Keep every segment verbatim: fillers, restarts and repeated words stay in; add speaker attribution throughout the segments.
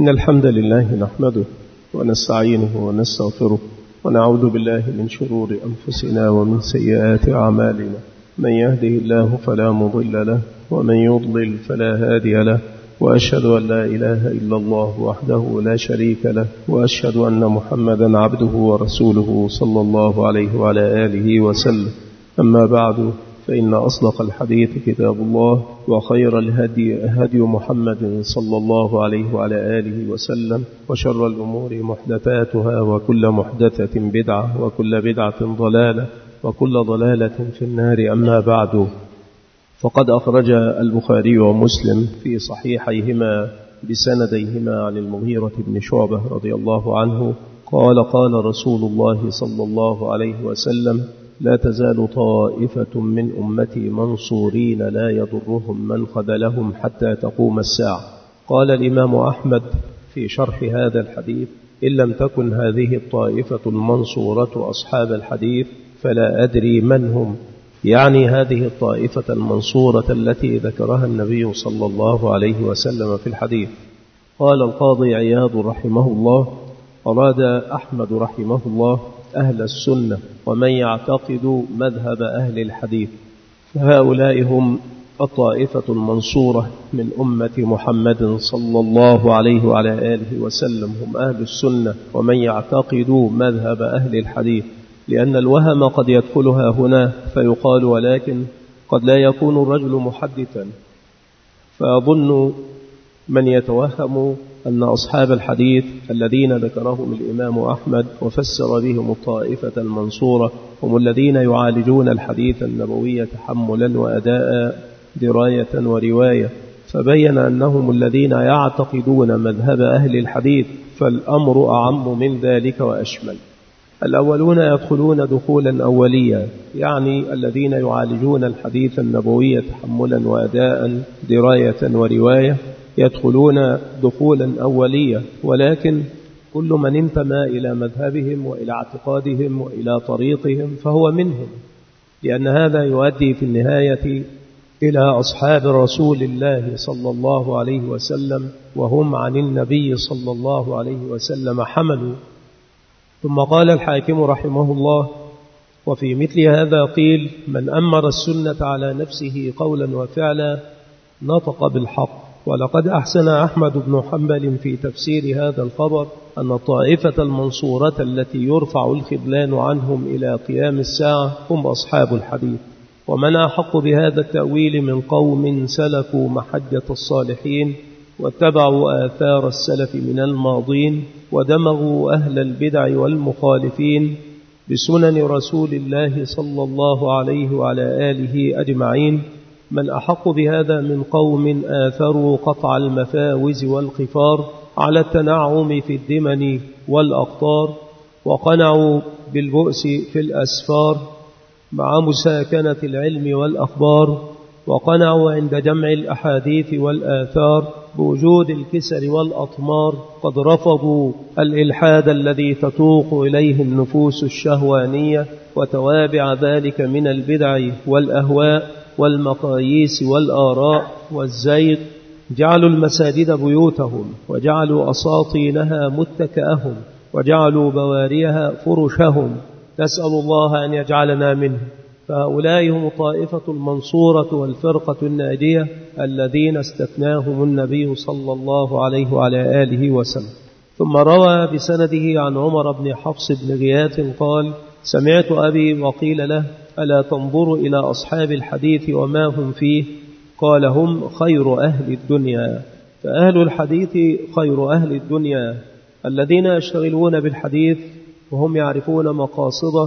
Speaker 1: إن الحمد لله نحمده ونستعينه ونستغفره ونعوذ بالله من شرور أنفسنا ومن سيئات أعمالنا. من يهده الله فلا مضل له ومن يضلل فلا هادي له، وأشهد أن لا إله إلا الله وحده لا شريك له، وأشهد أن محمدا عبده ورسوله صلى الله عليه وعلى آله وسلم. أما بعد، فإن أصدق الحديث كتاب الله، وخير الهدي هدي محمد صلى الله عليه وعلى آله وسلم، وشر الأمور محدثاتها، وكل محدثة بدعة، وكل بدعة ضلالة، وكل ضلالة في النار. أما بعد، فقد أخرج البخاري ومسلم في صحيحيهما بسنديهما عن المغيرة بن شعبة رضي الله عنه قال: قال رسول الله صلى الله عليه وسلم: لا تزال طائفة من أمتي منصورين لا يضرهم من خذلهم حتى تقوم الساعة. قال الإمام أحمد في شرح هذا الحديث: إن لم تكن هذه الطائفة المنصورة أصحاب الحديث فلا أدري من هم، يعني هذه الطائفة المنصورة التي ذكرها النبي صلى الله عليه وسلم في الحديث. قال القاضي عياض رحمه الله: أراد أحمد رحمه الله أهل السنة ومن يعتقد مذهب أهل الحديث، فهؤلاء هم الطائفة المنصورة من أمة محمد صلى الله عليه وعلى آله وسلم، هم أهل السنة ومن يعتقد مذهب أهل الحديث. لأن الوهم قد يدخلها هنا فيقال: ولكن قد لا يكون الرجل محدثا، فأظن من يتوهم أن أصحاب الحديث الذين ذكرهم الإمام أحمد وفسر بهم الطائفة المنصورة هم الذين يعالجون الحديث النبوي تحملا وأداء، دراية ورواية، فبين أنهم الذين يعتقدون مذهب أهل الحديث، فالأمر أعم من ذلك وأشمل. الأولون يدخلون دخولا أوليا، يعني الذين يعالجون الحديث النبوي تحملا وأداء، دراية ورواية، يدخلون دخولا أوليا، ولكن كل من انتمى إلى مذهبهم وإلى اعتقادهم وإلى طريقهم فهو منهم، لأن هذا يؤدي في النهاية إلى أصحاب رسول الله صلى الله عليه وسلم، وهم عن النبي صلى الله عليه وسلم حملوا. ثم قال الحاكم رحمه الله: وفي مثل هذا قيل: من أمر السنة على نفسه قولا وفعلا نطق بالحق. ولقد أحسن أحمد بن حنبل في تفسير هذا الخبر أن الطائفة المنصورة التي يرفع الخذلان عنهم إلى قيام الساعة هم أصحاب الحديث. ومن أحق بهذا التأويل من قوم سلكوا محجة الصالحين واتبعوا آثار السلف من الماضين ودمغوا أهل البدع والمخالفين بسنن رسول الله صلى الله عليه وعلى آله أجمعين. من أحق بهذا من قوم آثروا قطع المفاوز والقفار على التنعم في الدمن والأقطار، وقنعوا بالبؤس في الأسفار مع مساكنة العلم والأخبار، وقنعوا عند جمع الأحاديث والآثار بوجود الكسر والأطمار. قد رفضوا الإلحاد الذي تتوق إليه النفوس الشهوانية وتوابع ذلك من البدع والأهواء والمقاييس والآراء والزيغ. جعلوا المساجد بيوتهم، وجعلوا أساطينها متكأهم، وجعلوا بواريها فرشهم. نسأل الله أن يجعلنا منه. فهؤلاء هم الطائفة المنصورة والفرقة الناجية الذين استثناهم النبي صلى الله عليه وعلى آله وسلم. ثم روى بسنده عن عمر بن حفص بن غياث قال: سمعت أبي وقيل له: ألا تنظر إلى أصحاب الحديث وما هم فيه؟ قال: هم خير أهل الدنيا. فأهل الحديث خير أهل الدنيا الذين يشتغلون بالحديث وهم يعرفون مقاصده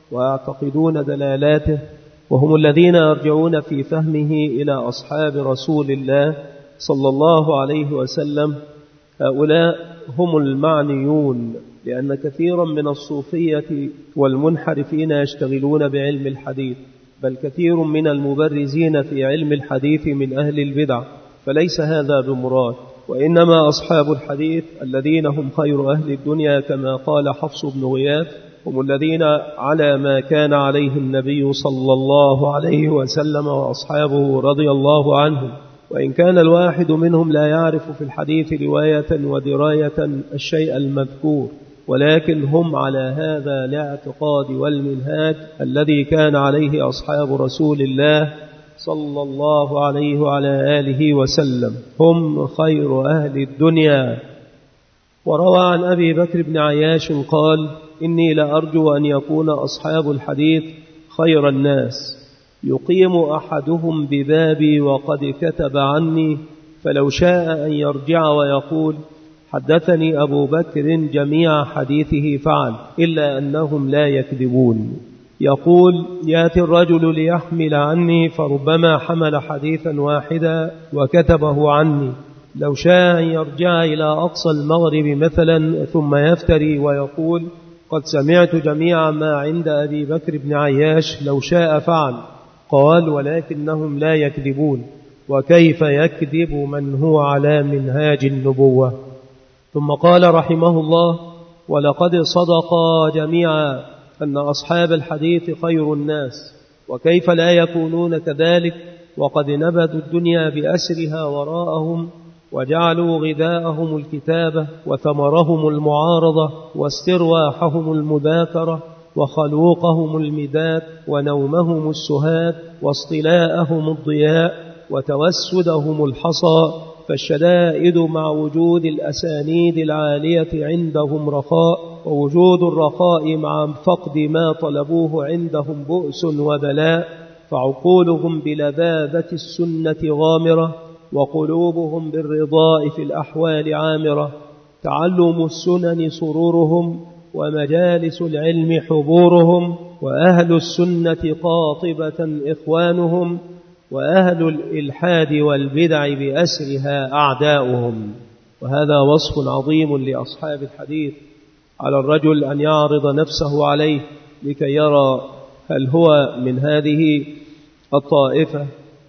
Speaker 1: ويعتقدون دلالاته، وهم الذين يرجعون في فهمه إلى أصحاب رسول الله صلى الله عليه وسلم. هؤلاء هم المعنيون، لأن كثيرا من الصوفية والمنحرفين يشتغلون بعلم الحديث، بل كثير من المبرزين في علم الحديث من أهل البدع، فليس هذا بمراد. وإنما أصحاب الحديث الذين هم خير أهل الدنيا كما قال حفص بن غياث هم الذين على ما كان عليه النبي صلى الله عليه وسلم وأصحابه رضي الله عنهم وإن كان الواحد منهم لا يعرف في الحديث رواية ودراية الشيء المذكور، ولكن هم على هذا الاعتقاد والمنهاج الذي كان عليه أصحاب رسول الله صلى الله عليه وعلى آله وسلم، هم خير أهل الدنيا. وروى عن أبي بكر بن عياش قال: إني لأرجو أن يكون أصحاب الحديث خير الناس، يقيم أحدهم ببابي وقد كتب عني، فلو شاء أن يرجع ويقول: حدثني أبو بكر جميع حديثه فعل، إلا أنهم لا يكذبون. يقول: يأتي الرجل ليحمل عني، فربما حمل حديثا واحدا وكتبه عني، لو شاء أن يرجع إلى أقصى المغرب مثلا ثم يفتري ويقول: قد سمعت جميع ما عند أبي بكر بن عياش، لو شاء فعل. قال: ولكنهم لا يكذبون، وكيف يكذب من هو على منهاج النبوة؟ ثم قال رحمه الله: ولقد صدق جميعا أن أصحاب الحديث خير الناس، وكيف لا يكونون كذلك وقد نبذوا الدنيا بأسرها وراءهم، وجعلوا غذاءهم الكتابة وثمرهم المعارضة واسترواحهم المذاكرة وخلوقهم المداد ونومهم السهاد واصطلاءهم الضياء وتوسدهم الحصى. فالشدائد مع وجود الأسانيد العالية عندهم رخاء، ووجود الرخاء مع فقد ما طلبوه عندهم بؤس وبلاء، فعقولهم بلذاذة السنة غامرة، وقلوبهم بالرضاء في الأحوال عامرة. تعلم السنن سرورهم، ومجالس العلم حبورهم، وأهل السنة قاطبة إخوانهم، وأهل الإلحاد والبدع بأسرها أعداؤهم. وهذا وصف عظيم لأصحاب الحديث، على الرجل أن يعرض نفسه عليه لكي يرى هل هو من هذه الطائفة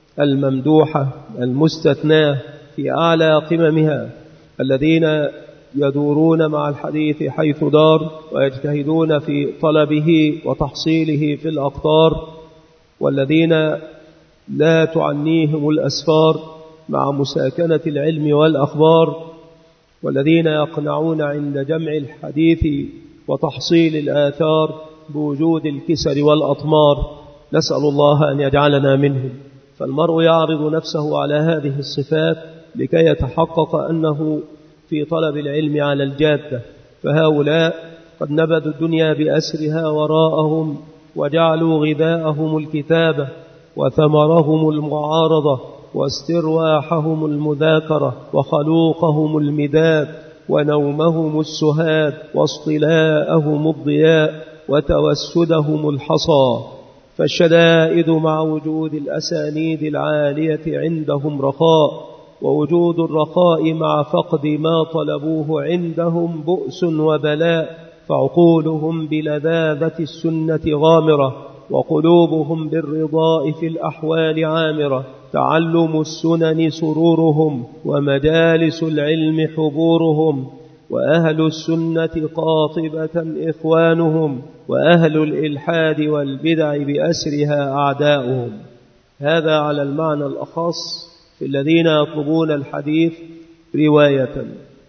Speaker 1: الممدوحة المستثناة في أعلى قممها، الذين يدورون مع الحديث حيث دار ويجتهدون في طلبه وتحصيله في الأقطار، والذين لا تعنيهم الأسفار مع مساكنة العلم والأخبار، والذين يقنعون عند جمع الحديث وتحصيل الآثار بوجود الكسر والأطمار. نسأل الله أن يجعلنا منهم. فالمرء يعرض نفسه على هذه الصفات لكي يتحقق أنه في طلب العلم على الجادة. فهؤلاء قد نبذوا الدنيا بأسرها وراءهم، وجعلوا غذاءهم الكتابة وثمرهم المعارضة واسترواحهم المذاكرة وخلوقهم المداد ونومهم السهاد واصطلاءهم الضياء وتوسدهم الحصى. فالشدائد مع وجود الأسانيد العالية عندهم رخاء، ووجود الرخاء مع فقد ما طلبوه عندهم بؤس وبلاء، فعقولهم بلذاذة السنة غامرة، وقلوبهم بالرضاء في الأحوال عامرة. تعلم السنن سرورهم، ومجالس العلم حبورهم، وأهل السنة قاطبة إخوانهم، وأهل الإلحاد والبدع بأسرها أعداؤهم. هذا على المعنى الأخص في الذين يطلبون الحديث رواية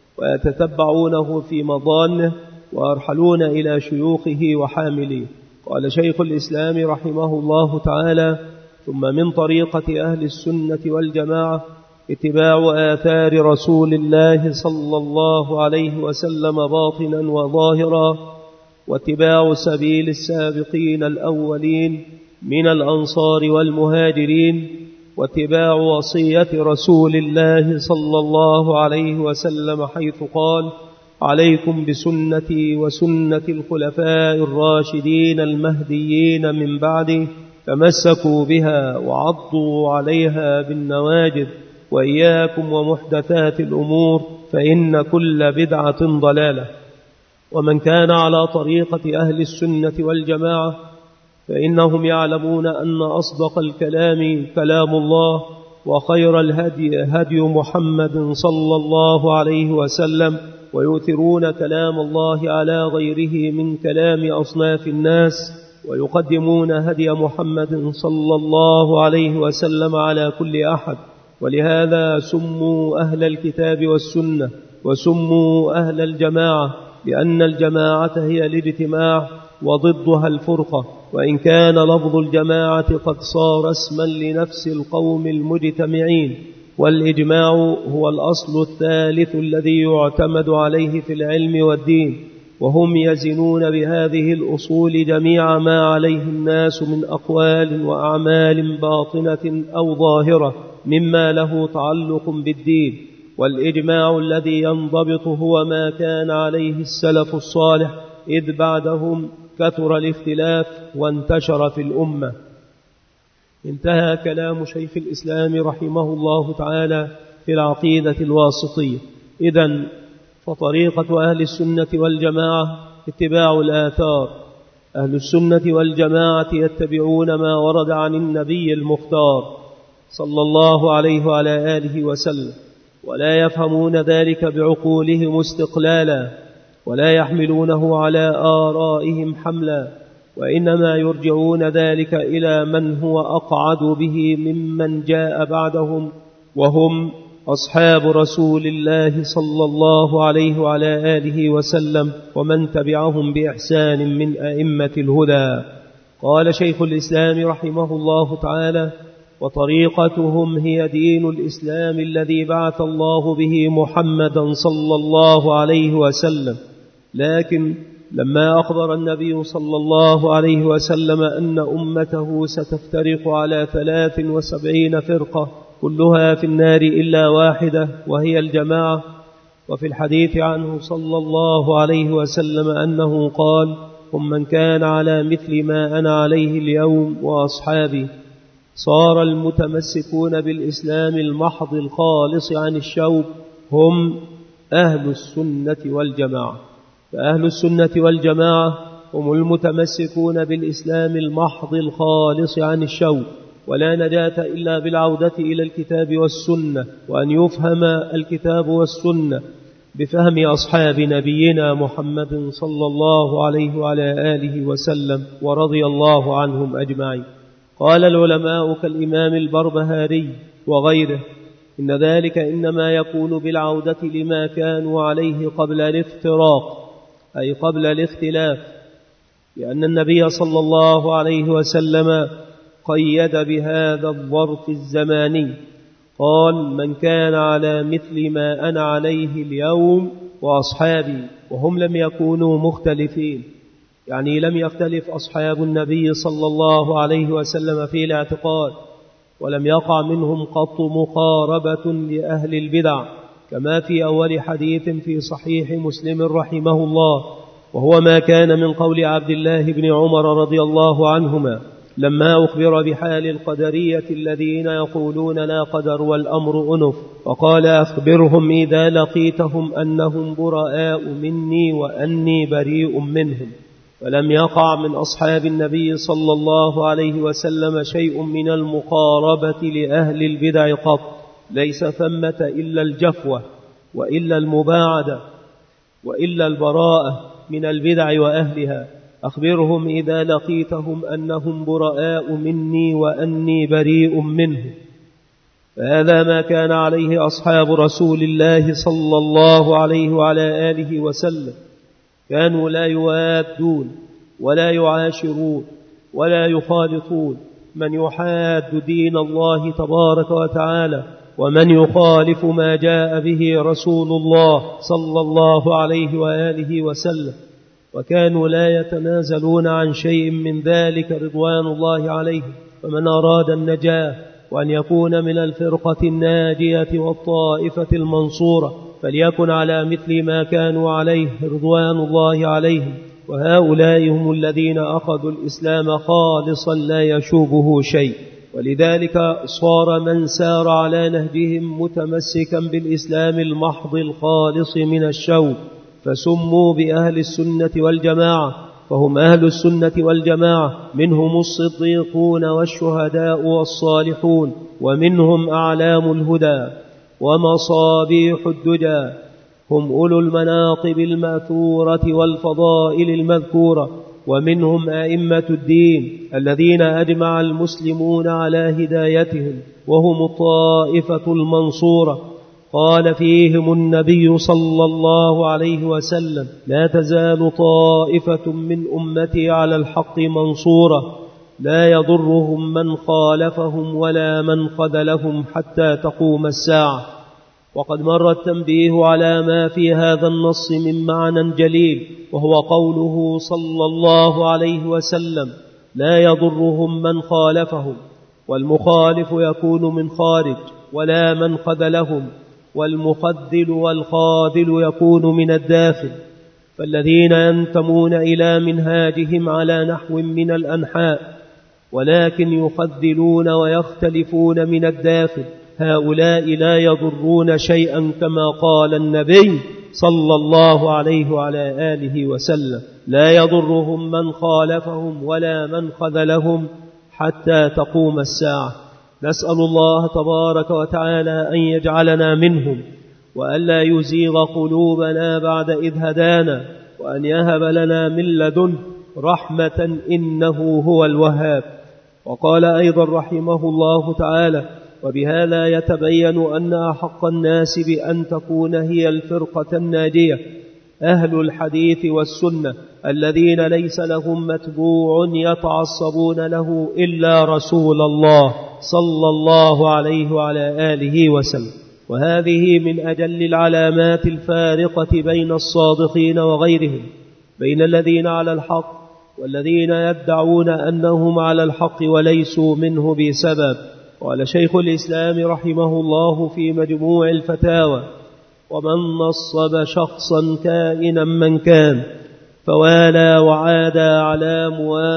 Speaker 1: ويتتبعونه في مضانه ويرحلون إلى شيوخه وحامليه. قال شيخ الإسلام رحمه الله تعالى: ثم من طريقة أهل السنة والجماعة اتباع آثار رسول الله صلى الله عليه وسلم باطنا وظاهرا، واتباع سبيل السابقين الأولين من الأنصار والمهاجرين، واتباع وصية رسول الله صلى الله عليه وسلم حيث قال: عليكم بسنتي وسنة الخلفاء الراشدين المهديين من بعدي، تمسكوا بها وعضوا عليها بالنواجذ، وإياكم ومحدثات الأمور، فإن كل بدعة ضلالة. ومن كان على طريقة أهل السنة والجماعة فإنهم يعلمون أن أصدق الكلام كلام الله، وخير الهدي هدي محمد صلى الله عليه وسلم، ويؤثرون كلام الله على غيره من كلام أصناف الناس، ويقدمون هدي محمد صلى الله عليه وسلم على كل أحد، ولهذا سموا أهل الكتاب والسنة وسموا أهل الجماعة، لأن الجماعة هي الاجتماع وضدها الفرقة، وإن كان لفظ الجماعة قد صار اسما لنفس القوم المجتمعين. والإجماع هو الأصل الثالث الذي يعتمد عليه في العلم والدين، وهم يزنون بهذه الأصول جميع ما عليه الناس من أقوال وأعمال باطنة أو ظاهرة مما له تعلق بالدين. والإجماع الذي ينضبط هو ما كان عليه السلف الصالح، إذ بعدهم كثر الاختلاف وانتشر في الأمة. انتهى كلام شيخ الإسلام رحمه الله تعالى في العقيدة الواسطية. إذن فطريقة أهل السنة والجماعة اتباع الآثار. أهل السنة والجماعة يتبعون ما ورد عن النبي المختار صلى الله عليه وعلى آله وسلم، ولا يفهمون ذلك بعقولهم استقلالا، ولا يحملونه على آرائهم حملا، وإنما يرجعون ذلك إلى من هو أقعد به ممن جاء بعدهم، وهم أصحاب رسول الله صلى الله عليه وعلى آله وسلم، ومن تبعهم بإحسان من أئمة الهدى. قال شيخ الإسلام رحمه الله تعالى: وطريقتهم هي دين الإسلام الذي بعث الله به محمدا صلى الله عليه وسلم. لكن لما أخبر النبي صلى الله عليه وسلم أن أمته ستفترق على ثلاث وسبعين فرقة كلها في النار إلا واحدة وهي الجماعة، وفي الحديث عنه صلى الله عليه وسلم أنه قال: هم من كان على مثل ما أنا عليه اليوم وأصحابي. صار المتمسكون بالإسلام المحض الخالص عن الشوب هم أهل السنة والجماعة. فأهل السنة والجماعة هم المتمسكون بالإسلام المحض الخالص عن الشوب، ولا نجاة إلا بالعودة إلى الكتاب والسنة، وأن يفهم الكتاب والسنة بفهم أصحاب نبينا محمد صلى الله عليه وعلى آله وسلم، ورضي الله عنهم أجمعين. قال العلماء كالإمام البربهاري وغيره: إن ذلك إنما يكون بالعودة لما كانوا عليه قبل الافتراق، أي قبل الاختلاف، لأن النبي صلى الله عليه وسلم قيد بهذا الظرف الزماني، قال: من كان على مثل ما أنا عليه اليوم وأصحابي، وهم لم يكونوا مختلفين، يعني لم يختلف أصحاب النبي صلى الله عليه وسلم في الاعتقاد، ولم يقع منهم قط مقاربة لأهل البدع، كما في أول حديث في صحيح مسلم رحمه الله، وهو ما كان من قول عبد الله بن عمر رضي الله عنهما لما أخبر بحال القدرية الذين يقولون لا قدر والأمر أنف، وقال: أخبرهم إذا لقيتهم أنهم براء مني وأني بريء منهم. فلم يقع من أصحاب النبي صلى الله عليه وسلم شيء من المقاربة لأهل البدع قط، ليس ثمة إلا الجفوة وإلا المباعدة وإلا البراءة من البدع وأهلها. أخبرهم إذا لقيتهم أنهم براء مني وأني بريء منه. فهذا ما كان عليه أصحاب رسول الله صلى الله عليه وعلى آله وسلم، كانوا لا يوادون ولا يعاشرون ولا يخالطون من يحاد دين الله تبارك وتعالى ومن يخالف ما جاء به رسول الله صلى الله عليه وآله وسلم، وكانوا لا يتنازلون عن شيء من ذلك رضوان الله عليهم. فمن أراد النجاة وأن يكون من الفرقة الناجية والطائفة المنصورة فليكن على مثل ما كانوا عليه رضوان الله عليهم، وهؤلاء هم الذين أخذوا الإسلام خالصا لا يشوبه شيء. ولذلك صار من سار على نهجهم متمسكا بالإسلام المحض الخالص من الشوب، فسموا بأهل السنة والجماعة، فهم أهل السنة والجماعة، منهم الصديقون والشهداء والصالحون، ومنهم أعلام الهدى ومصابيح الدجى، هم أولو المناقب المأثورة والفضائل المذكورة،
Speaker 2: ومنهم أئمة الدين الذين أجمع المسلمون على هدايتهم وهم الطائفة المنصورة. قال فيهم النبي صلى الله عليه وسلم: لا تزال طائفة من أمتي على الحق منصورة لا يضرهم من خالفهم ولا من خذلهم حتى تقوم الساعة. وقد مر التنبيه على ما في هذا النص من معنى جليل، وهو قوله صلى الله عليه وسلم: لا يضرهم من خالفهم، والمخالف يكون من خارج، ولا من خذلهم، والمخذل والخاذل يكون من الداخل. فالذين ينتمون إلى منهاجهم على نحو من الأنحاء ولكن يخذلون ويختلفون من الداخل، هؤلاء لا يضرون شيئا، كما قال النبي صلى الله عليه وعلى آله وسلم: لا يضرهم من خالفهم ولا من خذلهم حتى تقوم الساعة. نسأل الله تبارك وتعالى أن يجعلنا منهم، وألا يزيغ قلوبنا بعد إذ هدانا، وأن يهب لنا من لدنه رحمة إنه هو الوهاب. وقال أيضا رحمه الله تعالى: وبهذا يتبين أن أحق الناس بأن تكون هي الفرقة الناجية أهل الحديث والسنة، الذين ليس لهم متبوع يتعصبون له إلا رسول الله صلى الله عليه وعلى آله وسلم. وهذه من أجل العلامات الفارقة بين الصادقين وغيرهم، بين الذين على الحق والذين يدعون أنهم على الحق وليسوا منه بسبب. قال شيخ الإسلام رحمه الله في مجموع الفتاوى: ومن نصب شخصا كائنا من كان فوالى وعادى على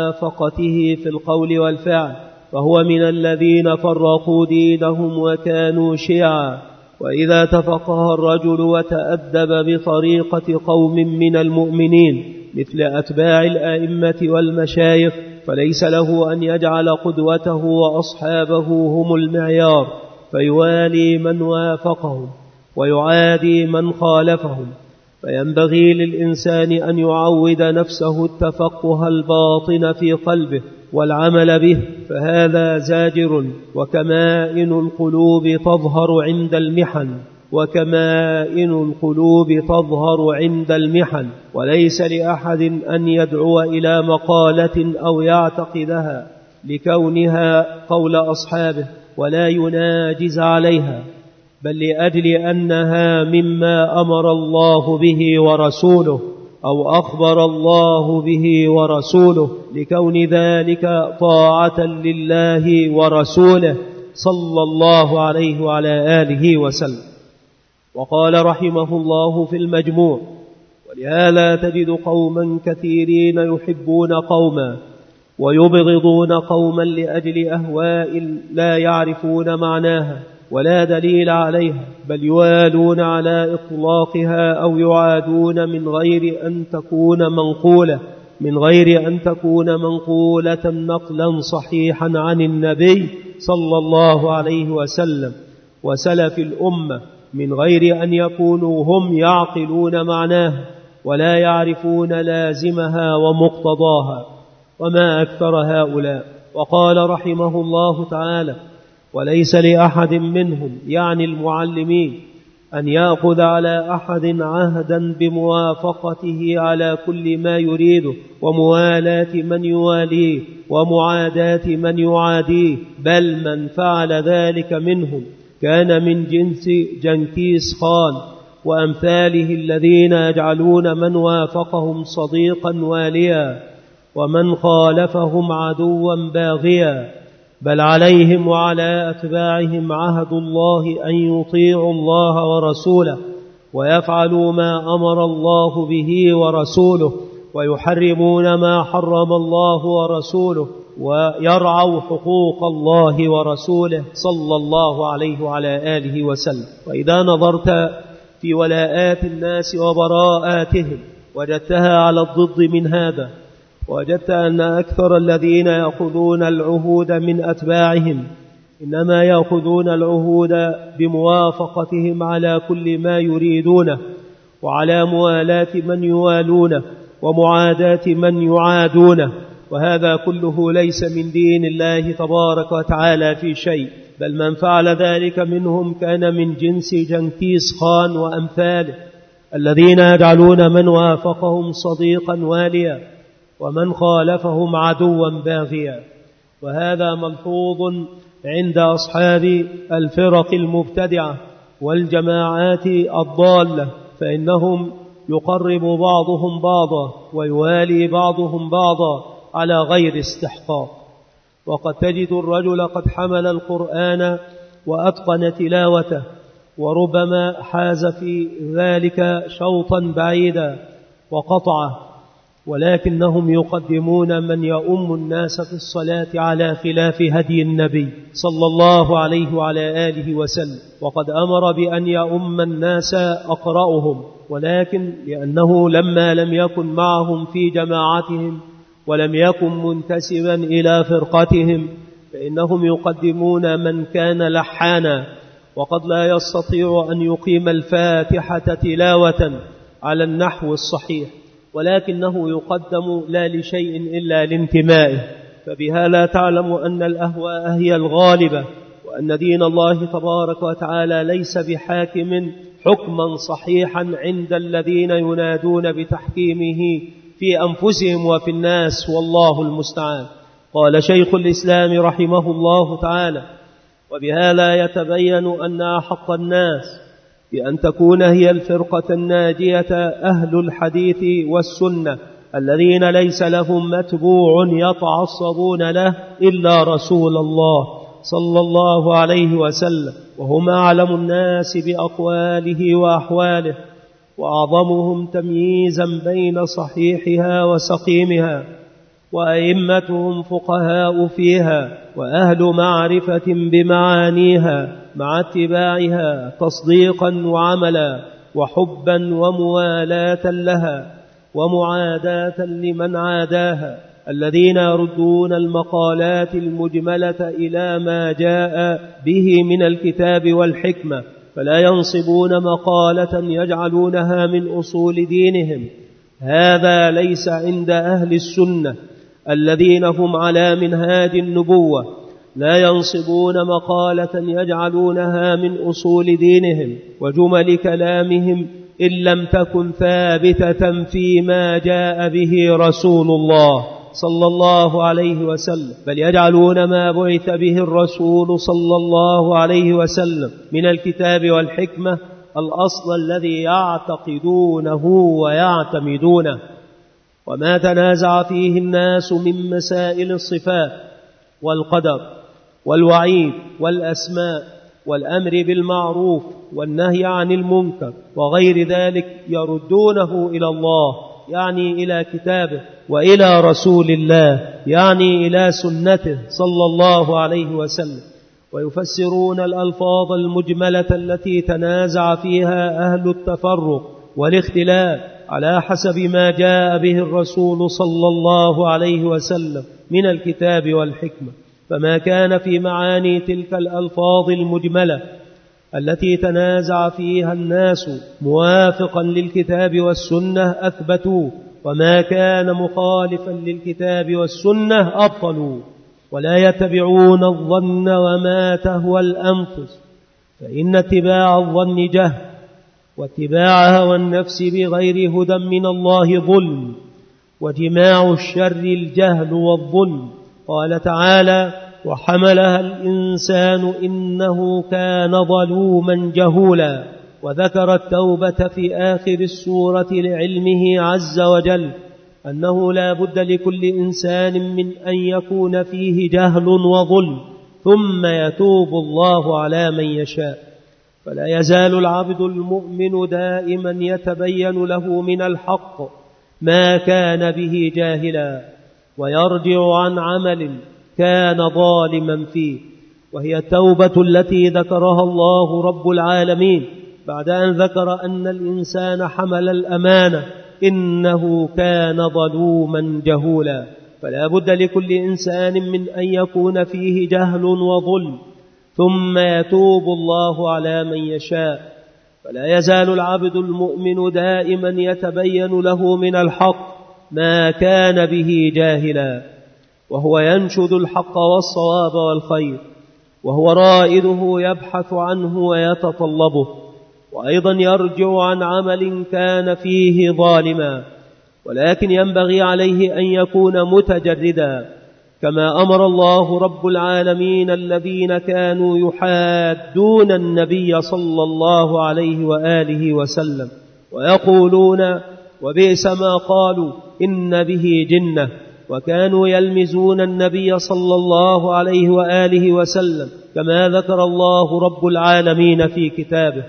Speaker 2: موافقته في القول والفعل، فهو من الذين فرقوا دينهم وكانوا شيعا. وإذا تفقه الرجل وتأدب بطريقة قوم من المؤمنين مثل أتباع الآئمة والمشايخ، فليس له أن يجعل قدوته وأصحابه هم المعيار، فيوالي من وافقهم ويعادي من خالفهم. فينبغي للإنسان أن يعود نفسه التفقه الباطن في قلبه والعمل به، فهذا زاجر. وكمائن القلوب تظهر عند المحن وكمائن القلوب تظهر عند المحن وليس لأحد أن يدعو إلى مقالة أو يعتقدها لكونها قول أصحابه ولا يناجز عليها، بل لأجل أنها مما أمر الله به ورسوله أو أخبر الله به ورسوله، لكون ذلك طاعة لله ورسوله صلى الله عليه وعلى آله وسلم. وقال رحمه الله في المجموع: ولهذا تجد قوما كثيرين يحبون قوما ويبغضون قوما لأجل أهواء لا يعرفون معناها ولا دليل عليها، بل يوالون على إطلاقها أو يعادون من غير أن تكون منقولة من غير أن تكون منقولة نقلا صحيحا عن النبي صلى الله عليه وسلم وسلف الأمة، من غير أن يكونوا هم يعقلون معناها ولا يعرفون لازمها ومقتضاها. وما أكثر هؤلاء. وقال رحمه الله تعالى: وليس لأحد منهم، يعني المعلمين، أن يأخذ على أحد عهدا بموافقته على كل ما يريده وموالاة من يواليه ومعاداة من يعاديه، بل من فعل ذلك منهم كان من جنس جنكيز خان وأمثاله، الذين يجعلون من وافقهم صديقا واليا ومن خالفهم عدوا باغيا. بل عليهم وعلى أتباعهم عهد الله أن يطيعوا الله ورسوله ويفعلوا ما أمر الله به ورسوله ويحرمون ما حرم الله ورسوله ويرعوا حقوق الله ورسوله صلى الله عليه وعلى آله وسلم. وإذا نظرت في ولاءات الناس وبراءاتهم وجدتها على الضد من هذا، وجدت أن أكثر الذين يأخذون العهود من أتباعهم إنما يأخذون العهود بموافقتهم على كل ما يريدونه وعلى موالاة من يوالونه ومعاداة من يعادونه، وهذا كله ليس من دين الله تبارك وتعالى في شيء، بل من فعل ذلك منهم كان من جنس جنكيز خان وأمثاله الذين يجعلون من وافقهم صديقا واليا ومن خالفهم عدوا باغيا. وهذا ملحوظ عند أصحاب الفرق المبتدعة والجماعات الضالة، فإنهم يقرب بعضهم بعضا ويوالي بعضهم بعضا على غير استحقاق. وقد تجد الرجل قد حمل القرآن وأتقن تلاوته، وربما حاز في ذلك شوطا بعيدا وقطعه، ولكنهم يقدمون من يؤم الناس في الصلاة على خلاف هدي النبي صلى الله عليه وعلى آله وسلم، وقد أمر بأن يؤم الناس أقرأهم، ولكن لأنه لما لم يكن معهم في جماعتهم ولم يكن منتسبا إلى فرقتهم فإنهم يقدمون من كان لحانا وقد لا يستطيع أن يقيم الفاتحة تلاوة على النحو الصحيح، ولكنه يقدم لا لشيء إلا لانتمائه. فبها لا تعلم أن الأهواء هي الغالبة، وأن دين الله تبارك وتعالى ليس بحاكم حكما صحيحا عند الذين ينادون بتحكيمه في أنفسهم وفي الناس، والله المستعان. قال شيخ الإسلام رحمه الله تعالى: وبهذا يتبين أن أحق الناس بأن تكون هي الفرقة الناجية أهل الحديث والسنة الذين ليس لهم متبوع يتعصبون له إلا رسول الله صلى الله عليه وسلم، وهم أعلم الناس بأقواله وأحواله وأعظمهم تمييزا بين صحيحها وسقيمها، وأئمتهم فقهاء فيها وأهل معرفة بمعانيها مع اتباعها تصديقا وعملا وحبا وموالاة لها ومعاداة لمن عاداها، الذين يردون المقالات المجملة إلى ما جاء به من الكتاب والحكمة، فلا ينصبون مقالة يجعلونها من أصول دينهم. هذا ليس عند أهل السنة الذين هم على منهاج النبوة، لا ينصبون مقالة يجعلونها من أصول دينهم وجمل كلامهم إن لم تكن ثابتة فيما جاء به رسول الله صلى الله عليه وسلم، بل يجعلون ما بعث به الرسول صلى الله عليه وسلم من الكتاب والحكمة الأصل الذي يعتقدونه ويعتمدونه. وما تنازع فيه الناس من مسائل الصفات والقدر والوعيد والأسماء والأمر بالمعروف والنهي عن المنكر وغير ذلك يردونه إلى الله، يعني إلى كتابه، وإلى رسول الله، يعني إلى سنته صلى الله عليه وسلم، ويفسرون الألفاظ المجملة التي تنازع فيها أهل التفرق والاختلاف على حسب ما جاء به الرسول صلى الله عليه وسلم من الكتاب والحكمة. فما كان في معاني تلك الألفاظ المجملة التي تنازع فيها الناس موافقا للكتاب والسنة أثبتوه، وما كان مخالفا للكتاب والسنة أبطلوا، ولا يتبعون الظن وما تهوى الأنفس، فإن اتباع الظن جهل، واتباع هوى النفس بغير هدى من الله ظلم، وجماع الشر الجهل والظلم. قال تعالى: وحملها الإنسان إنه كان ظلوما جهولا. وذكر التوبة في آخر السورة لعلمه عز وجل أنه لا بد لكل إنسان من أن يكون فيه جهل وظلم، ثم يتوب الله على من يشاء. فلا يزال العبد المؤمن دائما يتبين له من الحق ما كان به جاهلا، ويرجع عن عمل كان ظالما فيه، وهي التوبة التي ذكرها الله رب العالمين بعد أن ذكر أن الإنسان حمل الأمانة إنه كان ظلوما جهولا. فلا بد لكل إنسان من أن يكون فيه جهل وظلم، ثم يتوب الله على من يشاء. فلا يزال العبد المؤمن دائما يتبين له من الحق ما كان به جاهلا، وهو ينشد الحق والصواب والخير، وهو رائده يبحث عنه ويتطلبه، وأيضا يرجع عن عمل كان فيه ظالما، ولكن ينبغي عليه أن يكون متجردا، كما أمر الله رب العالمين الذين كانوا يحادون النبي صلى الله عليه وآله وسلم ويقولون وبئس ما قالوا إن به جنة، وكانوا يلمزون النبي صلى الله عليه وآله وسلم، كما ذكر الله رب العالمين في كتابه.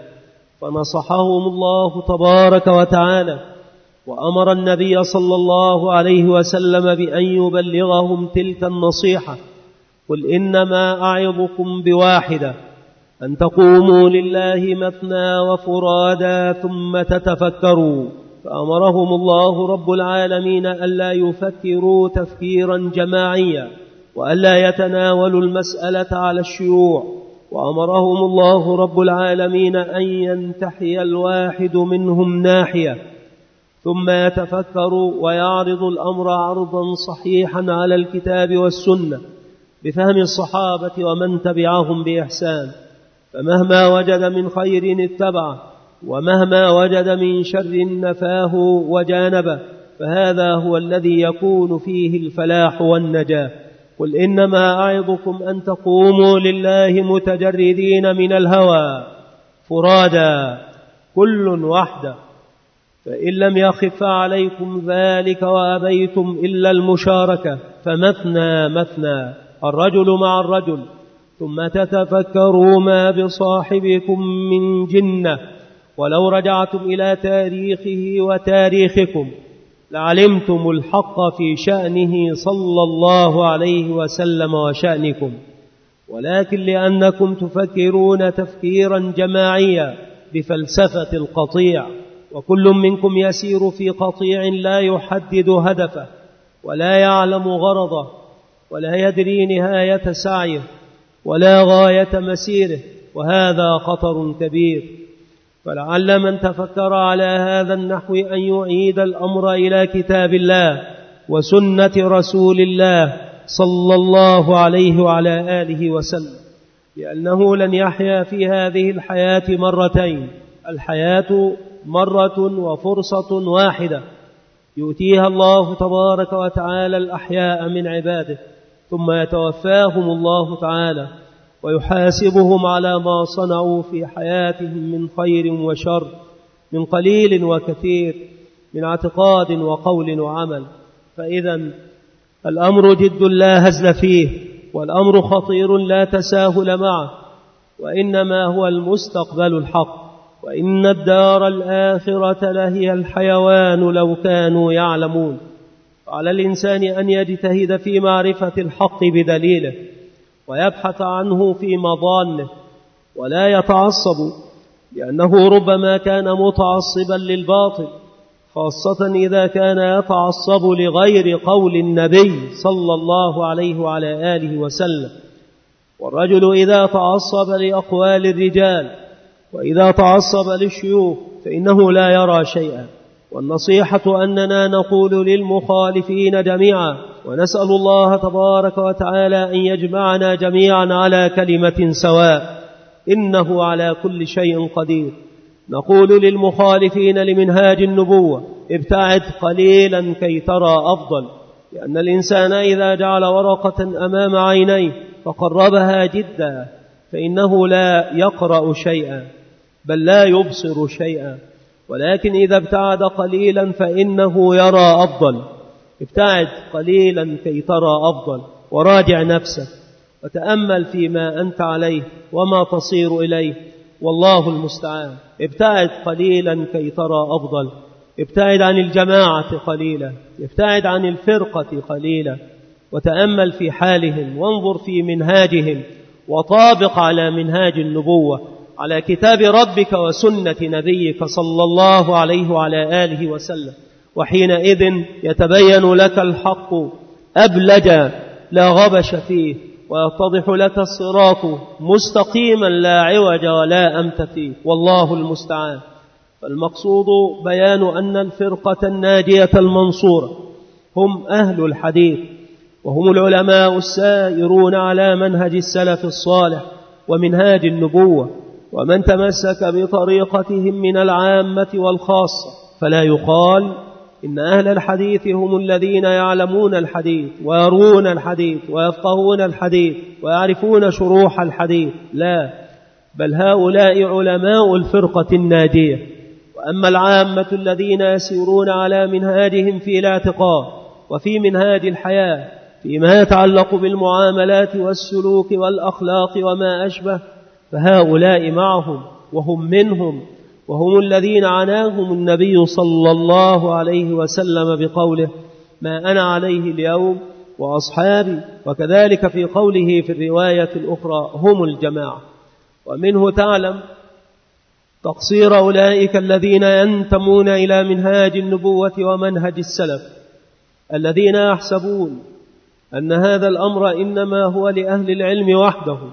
Speaker 2: فنصحهم الله تبارك وتعالى، وأمر النبي صلى الله عليه وسلم بأن يبلغهم تلك النصيحة: قل إنما أعظكم بواحدة، أن تقوموا لله مثنى وفرادا ثم تتفكروا. فأمرهم الله رب العالمين ألا يفكروا تفكيرا جماعيا، وألا يتناولوا المسألة على الشيوع، وأمرهم الله رب العالمين أن ينتحي الواحد منهم ناحية ثم يتفكروا ويعرض الأمر عرضا صحيحا على الكتاب والسنة بفهم الصحابة ومن تبعهم بإحسان، فمهما وجد من خير اتبعه، ومهما وجد من شر نفاه وجانبه، فهذا هو الذي يكون فيه الفلاح والنجاة. قل إنما أعظكم أن تقوموا لله متجردين من الهوى فرادا كل وحده، فإن لم يخف عليكم ذلك وأبيتم إلا المشاركة فمثنى مثنى، الرجل مع الرجل، ثم تتفكروا ما بصاحبكم من جنة، ولو رجعتم إلى تاريخه وتاريخكم لعلمتم الحق في شأنه صلى الله عليه وسلم وشأنكم، ولكن لأنكم تفكرون تفكيرا جماعيا بفلسفة القطيع، وكل منكم يسير في قطيع لا يحدد هدفه ولا يعلم غرضه ولا يدري نهاية سعيه ولا غاية مسيره، وهذا خطر كبير. فلعل من تفكر على هذا النحو أن يعيد الأمر إلى كتاب الله وسنة رسول الله صلى الله عليه وعلى آله وسلم، لأنه لن يحيا في هذه الحياة مرتين، الحياة مرة وفرصة واحدة يؤتيها الله تبارك وتعالى الأحياء من عباده، ثم يتوفاهم الله تعالى ويحاسبهم على ما صنعوا في حياتهم من خير وشر، من قليل وكثير، من اعتقاد وقول وعمل. فإذا الأمر جد لا هزل فيه، والأمر خطير لا تساهل معه، وإنما هو المستقبل الحق، وإن الدار الآخرة لهي الحيوان لو كانوا يعلمون. على الإنسان أن يجتهد في معرفة الحق بدليله، ويبحث عنه في مضانه، ولا يتعصب، لأنه ربما كان متعصبا للباطل، خاصة إذا كان يتعصب لغير قول النبي صلى الله عليه وعلى آله وسلم. والرجل إذا تعصب لأقوال الرجال وإذا تعصب للشيوخ فإنه لا يرى شيئا. والنصيحة أننا نقول للمخالفين جميعا، ونسأل الله تبارك وتعالى أن يجمعنا جميعا على كلمة سواء، إنه على كل شيء قدير. نقول للمخالفين لمنهاج النبوة: ابتعد قليلا كي ترى أفضل، لأن الإنسان إذا جعل ورقة أمام عينيه فقربها جدا فإنه لا يقرأ شيئا بل لا يبصر شيئا، ولكن إذا ابتعد قليلا فإنه يرى أفضل. ابتعد قليلا كي ترى أفضل، وراجع نفسك وتأمل فيما أنت عليه وما تصير إليه، والله المستعان. ابتعد قليلا كي ترى أفضل، ابتعد عن الجماعة قليلا، ابتعد عن الفرقة قليلا، وتأمل في حالهم وانظر في منهاجهم، وطابق على منهاج النبوة، على كتاب ربك وسنة نبيك صلى الله عليه وعلى آله وسلم، وحينئذ يتبين لك الحق أبلج لا غبش فيه، ويتضح لك الصراط مستقيما لا عوج ولا أمت فيه، والله المستعان. فالمقصود بيان أن الفرقة الناجية المنصورة هم أهل الحديث، وهم العلماء السائرون على منهج السلف الصالح ومنهاج النبوة، ومن تمسك بطريقتهم من العامة والخاصة. فلا يقال إن أهل الحديث هم الذين يعلمون الحديث ويرون الحديث ويفقهون الحديث ويعرفون شروح الحديث، لا، بل هؤلاء علماء الفرقة الناجية. وأما العامة الذين يسيرون على منهاجهم في الاعتقاد وفي منهاج الحياة فيما يتعلق بالمعاملات والسلوك والأخلاق وما أشبه، فهؤلاء معهم وهم منهم، وهم الذين عناهم النبي صلى الله عليه وسلم بقوله: ما أنا عليه اليوم وأصحابي، وكذلك في قوله في الرواية الأخرى: هم الجماعة. ومنه تعلم تقصير أولئك الذين ينتمون إلى منهاج النبوة ومنهج السلف، الذين يحسبون أن هذا الأمر إنما هو لأهل العلم وحدهم،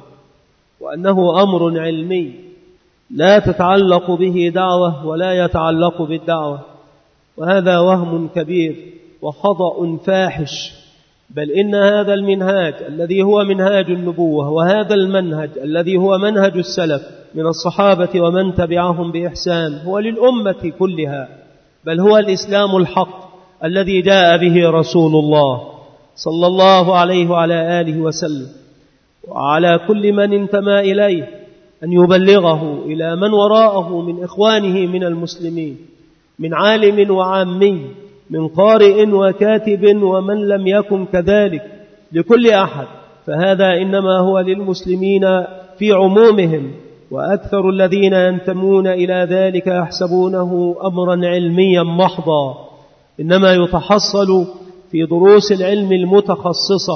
Speaker 2: وأنه أمر علمي لا تتعلق به دعوة ولا يتعلق بالدعوة، وهذا وهم كبير وخطأ فاحش. بل إن هذا المنهاج الذي هو منهاج النبوة، وهذا المنهج الذي هو منهج السلف من الصحابة ومن تبعهم بإحسان، هو للأمة كلها، بل هو الإسلام الحق الذي جاء به رسول الله صلى الله عليه وعلى آله وسلم. وعلى كل من انتمى إليه أن يبلغه إلى من وراءه من إخوانه من المسلمين، من عالم وعامي، من قارئ وكاتب ومن لم يكن كذلك، لكل أحد، فهذا إنما هو للمسلمين في عمومهم. وأكثر الذين ينتمون إلى ذلك يحسبونه أمرا علميا محضا، إنما يتحصل في دروس العلم المتخصصة،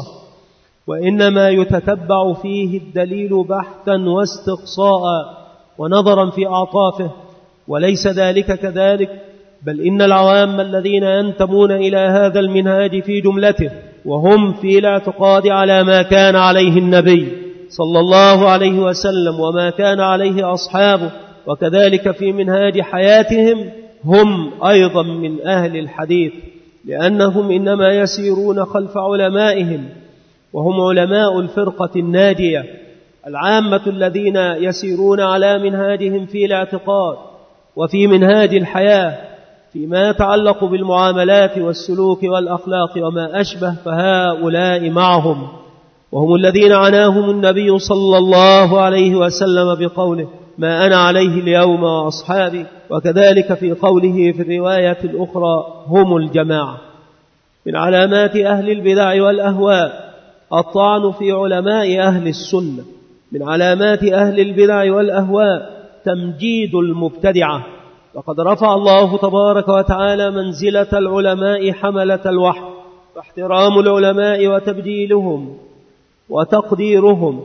Speaker 2: وإنما يتتبع فيه الدليل بحثا واستقصاء ونظرا في أعطافه، وليس ذلك كذلك. بل إن العوام الذين ينتمون إلى هذا المنهاج في جملته وهم في الاعتقاد على ما كان عليه النبي صلى الله عليه وسلم وما كان عليه أصحابه، وكذلك في منهاج حياتهم، هم أيضا من أهل الحديث، لأنهم إنما يسيرون خلف علمائهم، وهم علماء الفرقة الناجية. العامة الذين يسيرون على منهاجهم في الاعتقاد وفي منهاج الحياة فيما يتعلق بالمعاملات والسلوك والأخلاق وما أشبه، فهؤلاء معهم، وهم الذين عناهم النبي صلى الله عليه وسلم بقوله: ما أنا عليه اليوم وأصحابي، وكذلك في قوله في الرواية الأخرى: هم الجماعة. من علامات أهل البدع والأهواء الطعن في علماء أهل السنة. من علامات أهل البدع والأهواء تمجيد المبتدعة، وقد رفع الله تبارك وتعالى منزلة العلماء حملة الوحي، فاحترام العلماء وتبجيلهم وتقديرهم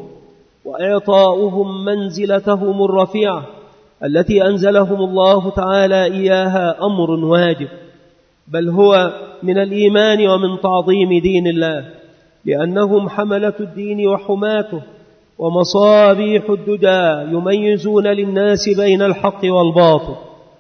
Speaker 2: وإعطاؤهم منزلتهم الرفيعة التي أنزلهم الله تعالى إياها أمر واجب، بل هو من الإيمان ومن تعظيم دين الله، لأنهم حملة الدين وحماته ومصابيح الدجى، يميزون للناس بين الحق والباطل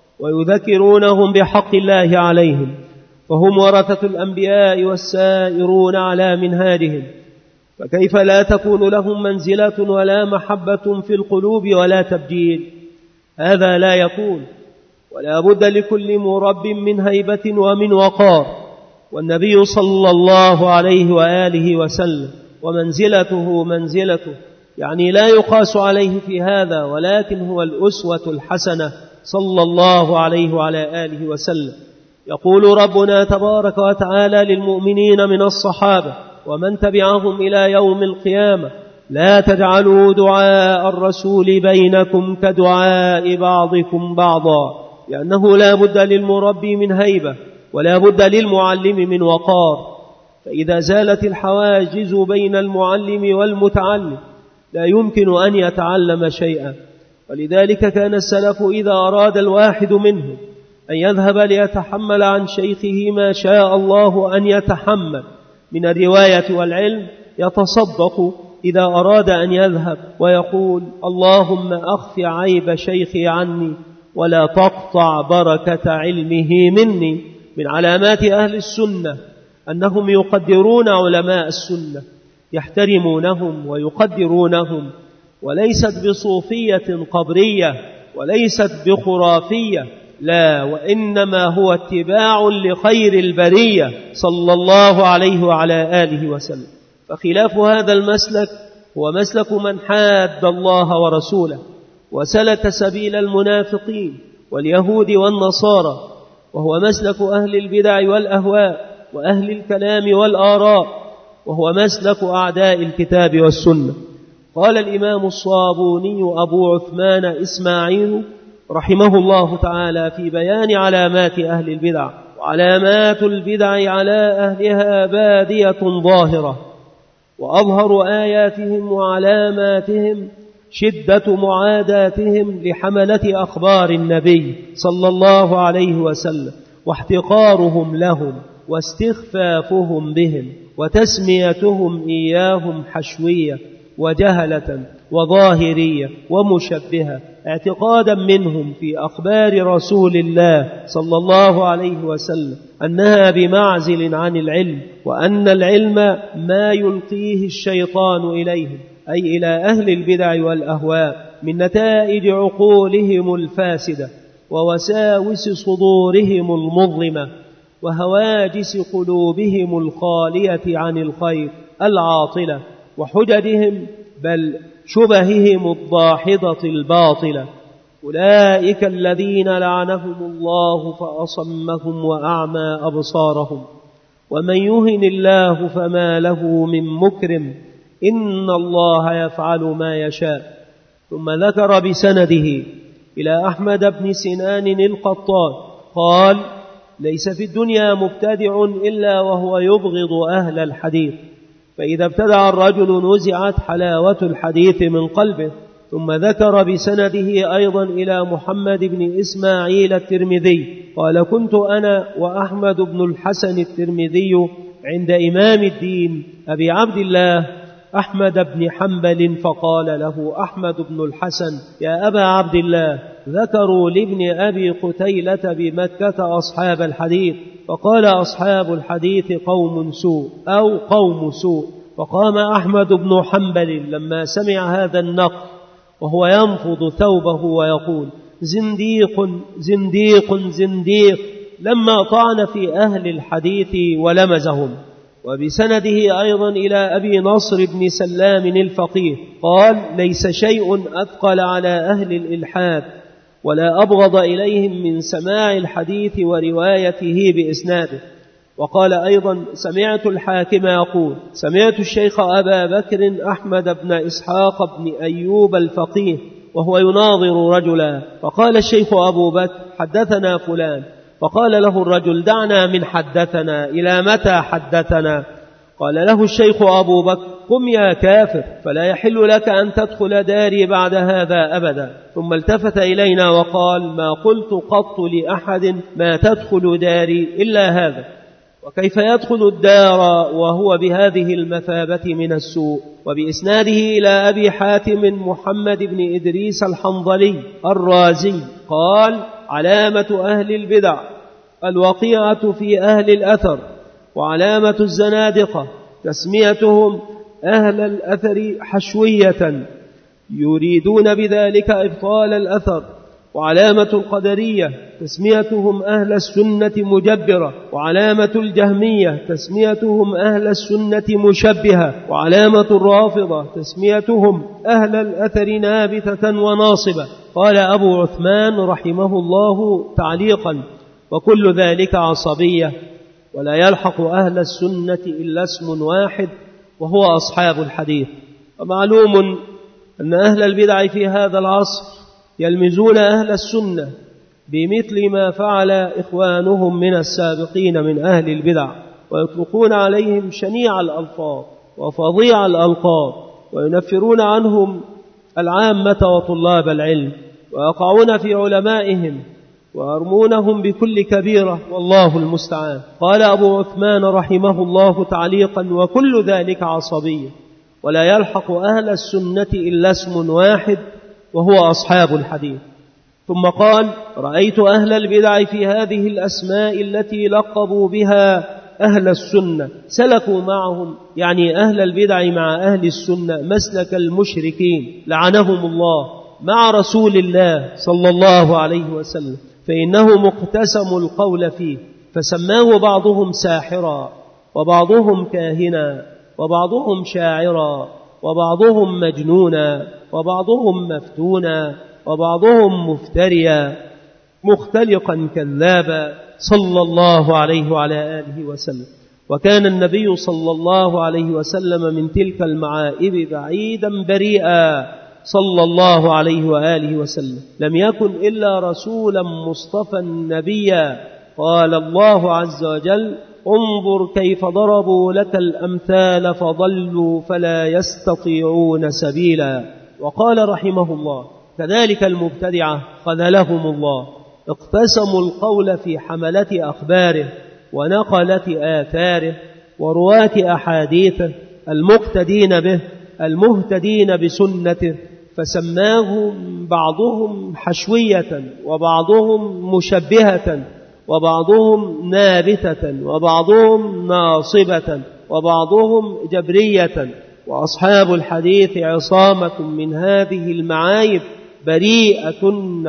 Speaker 2: ويذكرونهم بحق الله عليهم، فهم ورثة الأنبياء والسائرون على منهاجهم، فكيف لا تكون لهم منزلة ولا محبة في القلوب ولا تبجيل؟ هذا لا يكون، ولا بد لكل مرب من هيبة ومن وقار، والنبي صلى الله عليه وآله وسلم ومنزلته منزلته، يعني لا يقاس عليه في هذا، ولكن هو الأسوة الحسنة صلى الله عليه وعلى آله وسلم. يقول ربنا تبارك وتعالى للمؤمنين من الصحابة ومن تبعهم إلى يوم القيامة: لا تجعلوا دعاء الرسول بينكم كدعاء بعضكم بعضا، لأنه لا بد للمربي من هيبة ولا بد للمعلم من وقار، فإذا زالت الحواجز بين المعلم والمتعلم لا يمكن أن يتعلم شيئا. ولذلك كان السلف إذا أراد الواحد منهم أن يذهب ليتحمل عن شيخه ما شاء الله أن يتحمل من الرواية والعلم، يتصدق إذا أراد أن يذهب ويقول: اللهم أخف عيب شيخي عني ولا تقطع بركة علمه مني. من علامات أهل السنة أنهم يقدرون علماء السنة، يحترمونهم ويقدرونهم، وليست بصوفية قبرية وليست بخرافية، لا، وإنما هو اتباع لخير البرية صلى الله عليه وعلى آله وسلم. فخلاف هذا المسلك هو مسلك من حاد الله ورسوله وسلك سبيل المنافقين واليهود والنصارى، وهو مسلك أهل البدع والأهواء وأهل الكلام والآراء، وهو مسلك أعداء الكتاب والسنة. قال الإمام الصابوني أبو عثمان إسماعيل رحمه الله تعالى في بيان علامات أهل البدع: وعلامات البدع على أهلها بادية ظاهرة، وأظهر آياتهم وعلاماتهم شدة معاداتهم لحملة أخبار النبي صلى الله عليه وسلم، واحتقارهم لهم، واستخفافهم بهم، وتسميتهم إياهم حشوية وجهلة وظاهرية ومشبهة، اعتقادا منهم في أخبار رسول الله صلى الله عليه وسلم أنها بمعزل عن العلم، وأن العلم ما يلقيه الشيطان إليهم، أي إلى أهل البدع والأهواء، من نتائج عقولهم الفاسدة ووساوس صدورهم المظلمة وهواجس قلوبهم الخالية عن الخير العاطلة، وحججهم بل شبههم الضاحضة الباطلة. أولئك الذين لعنهم الله فأصمهم وأعمى أبصارهم، ومن يهن الله فما له من مكرم، إن الله يفعل ما يشاء. ثم ذكر بسنده إلى أحمد بن سنان القطان قال: ليس في الدنيا مبتدع إلا وهو يبغض أهل الحديث، فإذا ابتدع الرجل نزعت حلاوة الحديث من قلبه. ثم ذكر بسنده أيضا إلى محمد بن إسماعيل الترمذي قال: كنت أنا وأحمد بن الحسن الترمذي عند إمام الدين أبي عبد الله أحمد بن حنبل، فقال له أحمد بن الحسن: يا أبا عبد الله، ذكروا لابن أبي قتيلة بمكة أصحاب الحديث، فقال: أصحاب الحديث قوم سوء أو قوم سوء. فقام أحمد بن حنبل لما سمع هذا النقل وهو ينفض ثوبه ويقول: زنديق زنديق زنديق، لما طعن في أهل الحديث ولمزهم. وبسنده أيضا إلى أبي نصر بن سلام الفقيه قال: ليس شيء أثقل على أهل الإلحاد ولا أبغض إليهم من سماع الحديث وروايته بإسناده. وقال أيضا: سمعت الحاكم يقول: سمعت الشيخ أبا بكر أحمد بن إسحاق بن أيوب الفقيه وهو يناظر رجلا، فقال الشيخ أبو بكر: حدثنا فلان. فقال له الرجل: دعنا من حدثنا، إلى متى حدثنا؟ قال له الشيخ أبو بكر: قم يا كافر، فلا يحل لك أن تدخل داري بعد هذا أبدا. ثم التفت إلينا وقال: ما قلت قط لأحد ما تدخل داري إلا هذا. وكيف يدخل الدار وهو بهذه المثابة من السوء؟ وبإسناده إلى أبي حاتم محمد بن إدريس الحنظلي الرازي قال: علامة أهل البدع الوقيعة في أهل الأثر، وعلامة الزنادقة تسميتهم أهل الأثر حشوية يريدون بذلك إبطال الأثر، وعلامة القدرية تسميتهم أهل السنة مجبرة، وعلامة الجهمية تسميتهم أهل السنة مشبهة، وعلامة الرافضة تسميتهم أهل الأثر نابتة وناصبة. قال أبو عثمان رحمه الله تعليقا: وكل ذلك عصبية، ولا يلحق أهل السنة إلا اسم واحد وهو أصحاب الحديث. ومعلوم أن أهل البدع في هذا العصر يلمزون أهل السنة بمثل ما فعل إخوانهم من السابقين من أهل البدع، ويطلقون عليهم شنيع الألفاظ وفظيع الألقاب، وينفرون عنهم العامة وطلاب العلم، ويقعون في علمائهم ويرمونهم بكل كبيرة، والله المستعان. قال أبو عثمان رحمه الله تعليقا: وكل ذلك عصبية، ولا يلحق أهل السنة إلا اسم واحد وهو أصحاب الحديث. ثم قال: رأيت أهل البدع في هذه الأسماء التي لقبوا بها أهل السنة سلكوا معهم، يعني أهل البدع مع أهل السنة، مسلك المشركين لعنهم الله مع رسول الله صلى الله عليه وسلم، فإنهم اقتسموا القول فيه، فسماه بعضهم ساحرا، وبعضهم كاهنا، وبعضهم شاعرا، وبعضهم مجنونا، وبعضهم مفتونا، وبعضهم مفتريا، مختلقا كذابا، صلى الله عليه وعلى آله وسلم. وكان النبي صلى الله عليه وسلم من تلك المعائب بعيدا بريئا صلى الله عليه وآله وسلم، لم يكن إلا رسولا مصطفى نبيا. قال الله عز وجل: انظر كيف ضربوا لك الأمثال فضلوا فلا يستطيعون سبيلا. وقال رحمه الله: كذلك المبتدعة خذلهم الله، اقتسموا القول في حملة أخباره ونقلة آثاره ورواة أحاديثه المقتدين به المهتدين بسنته، فسماهم بعضهم حشوية، وبعضهم مشبهة، وبعضهم نابتة، وبعضهم ناصبة، وبعضهم جبرية. وأصحاب الحديث عصامة من هذه المعايب، بريئة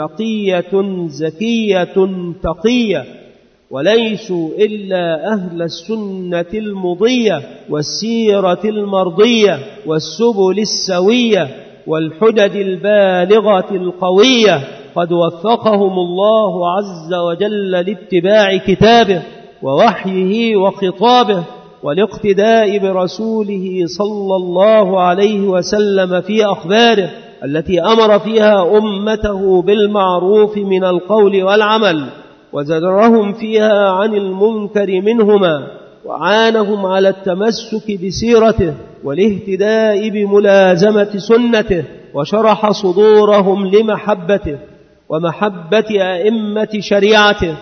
Speaker 2: نقية زكية تقية، وليسوا إلا أهل السنة المضية والسيرة المرضية والسبل السوية والحجج البالغة القوية، قد وفقهم الله عز وجل لاتباع كتابه ووحيه وخطابه، والاقتداء برسوله صلى الله عليه وسلم في أخباره التي أمر فيها أمته بالمعروف من القول والعمل، وزجرهم فيها عن المنكر منهما، وعانهم على التمسك بسيرته والاهتداء بملازمة سنته، وشرح صدورهم لمحبته ومحبة أئمة شريعته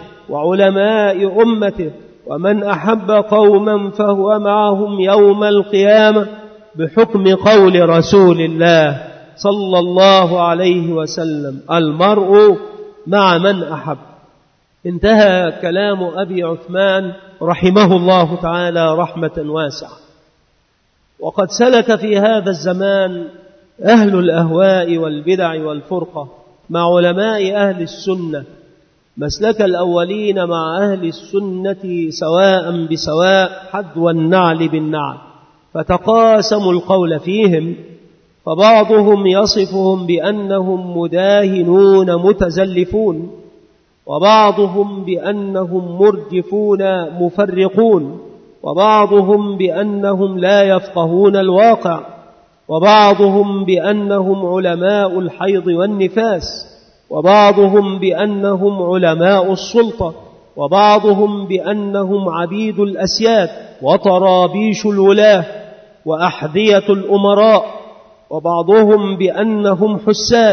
Speaker 2: وعلماء أمته. ومن أحب قوما فهو معهم يوم القيامة بحكم قول رسول الله صلى الله عليه وسلم: المرء مع من أحب. انتهى كلام أبي عثمان رحمه الله تعالى رحمة واسعة. وقد سلك في هذا الزمان أهل الأهواء والبدع والفرقة مع علماء أهل السنة مسلك الأولين مع أهل السنة سواء بسواء، حذو النعل بالنعل، فتقاسموا القول فيهم، فبعضهم يصفهم بأنهم مداهنون متزلفون، وبعضهم بأنهم مرجفون مفرقون، وبعضهم بأنهم لا يفقهون الواقع، وبعضهم بأنهم علماء الحيض والنفاس، وبعضهم بأنهم علماء السلطة، وبعضهم بأنهم عبيد الأسياد وطرابيش الولاة وأحذية الأمراء، وبعضهم بأنهم حساد،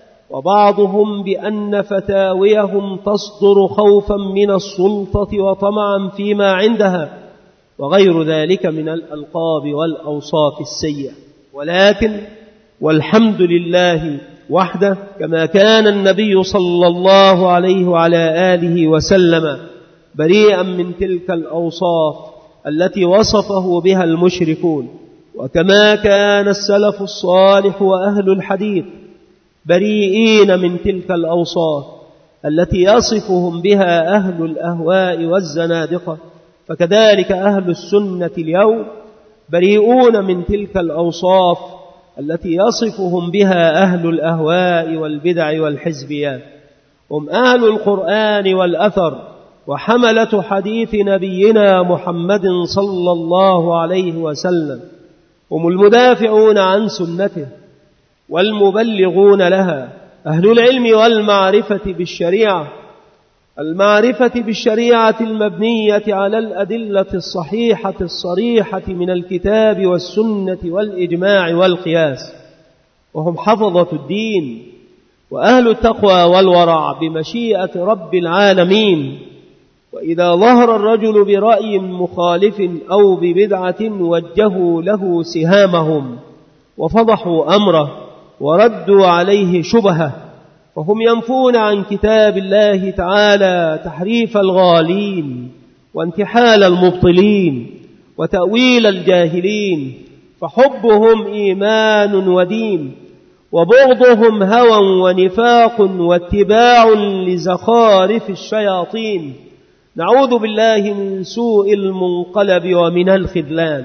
Speaker 2: وبعضهم بأن فتاويهم تصدر خوفا من السلطة وطمعا فيما عندها، وغير ذلك من الألقاب والأوصاف السيئة. ولكن والحمد لله وحده، كما كان النبي صلى الله عليه وعلى آله وسلم بريئا من تلك الأوصاف التي وصفه بها المشركون، وكما كان السلف الصالح وأهل الحديث بريئين من تلك الأوصاف التي يصفهم بها أهل الأهواء والزنادقة، فكذلك أهل السنة اليوم بريئون من تلك الأوصاف التي يصفهم بها أهل الأهواء والبدع والحزبيات. هم أهل القرآن والأثر وحملة حديث نبينا محمد صلى الله عليه وسلم، هم المدافعون عن سنته والمبلغون لها، أهل العلم والمعرفة بالشريعة، المعرفة بالشريعة المبنية على الأدلة الصحيحة الصريحة من الكتاب والسنة والإجماع والقياس، وهم حفظة الدين وأهل التقوى والورع بمشيئة رب العالمين. وإذا ظهر الرجل برأي مخالف أو ببدعة وجهوا له سهامهم وفضحوا أمره وردوا عليه شبهه، فهم ينفون عن كتاب الله تعالى تحريف الغالين وانتحال المبطلين وتأويل الجاهلين، فحبهم إيمان ودين، وبغضهم هوى ونفاق واتباع لزخارف الشياطين. نعوذ بالله من سوء المنقلب ومن الخذلان.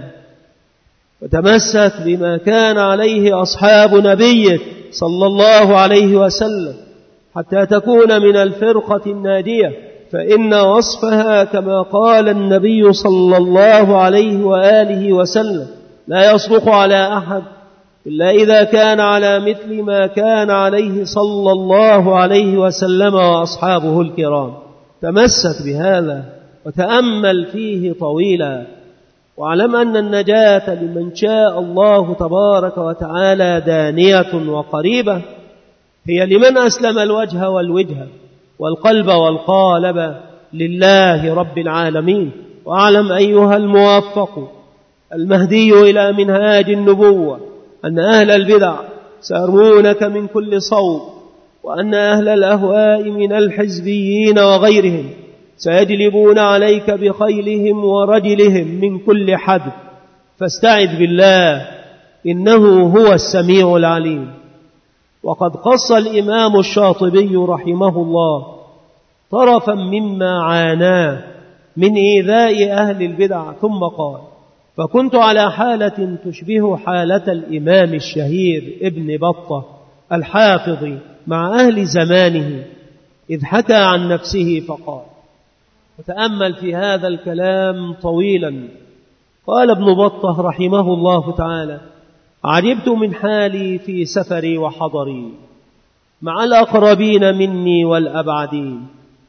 Speaker 2: وتمسك بما كان عليه أصحاب نبيك صلى الله عليه وسلم حتى تكون من الفرقة الناجية، فإن وصفها كما قال النبي صلى الله عليه وآله وسلم لا يصدق على أحد إلا إذا كان على مثل ما كان عليه صلى الله عليه وسلم وأصحابه الكرام. تمسك بهذا وتأمل فيه طويلا، واعلم أن النجاة لمن شاء الله تبارك وتعالى دانية وقريبة، هي لمن أسلم الوجه والوجه والقلب والقالب لله رب العالمين. واعلم أيها الموفق المهدي إلى منهاج النبوة أن أهل البدع سيرمونك من كل صوب، وأن أهل الأهواء من الحزبيين وغيرهم سيجلبون عليك بخيلهم ورجلهم من كل حدب، فاستعذ بالله إنه هو السميع العليم. وقد قص الإمام الشاطبي رحمه الله طرفا مما عاناه من إيذاء أهل البدع، ثم قال: فكنت على حالة تشبه حالة الإمام الشهير ابن بطة الحافظ مع أهل زمانه، إذ حكى عن نفسه فقال، وتأمل في هذا الكلام طويلا. قال ابن بطة رحمه الله تعالى: عجبت من حالي في سفري وحضري مع الأقربين مني والأبعدين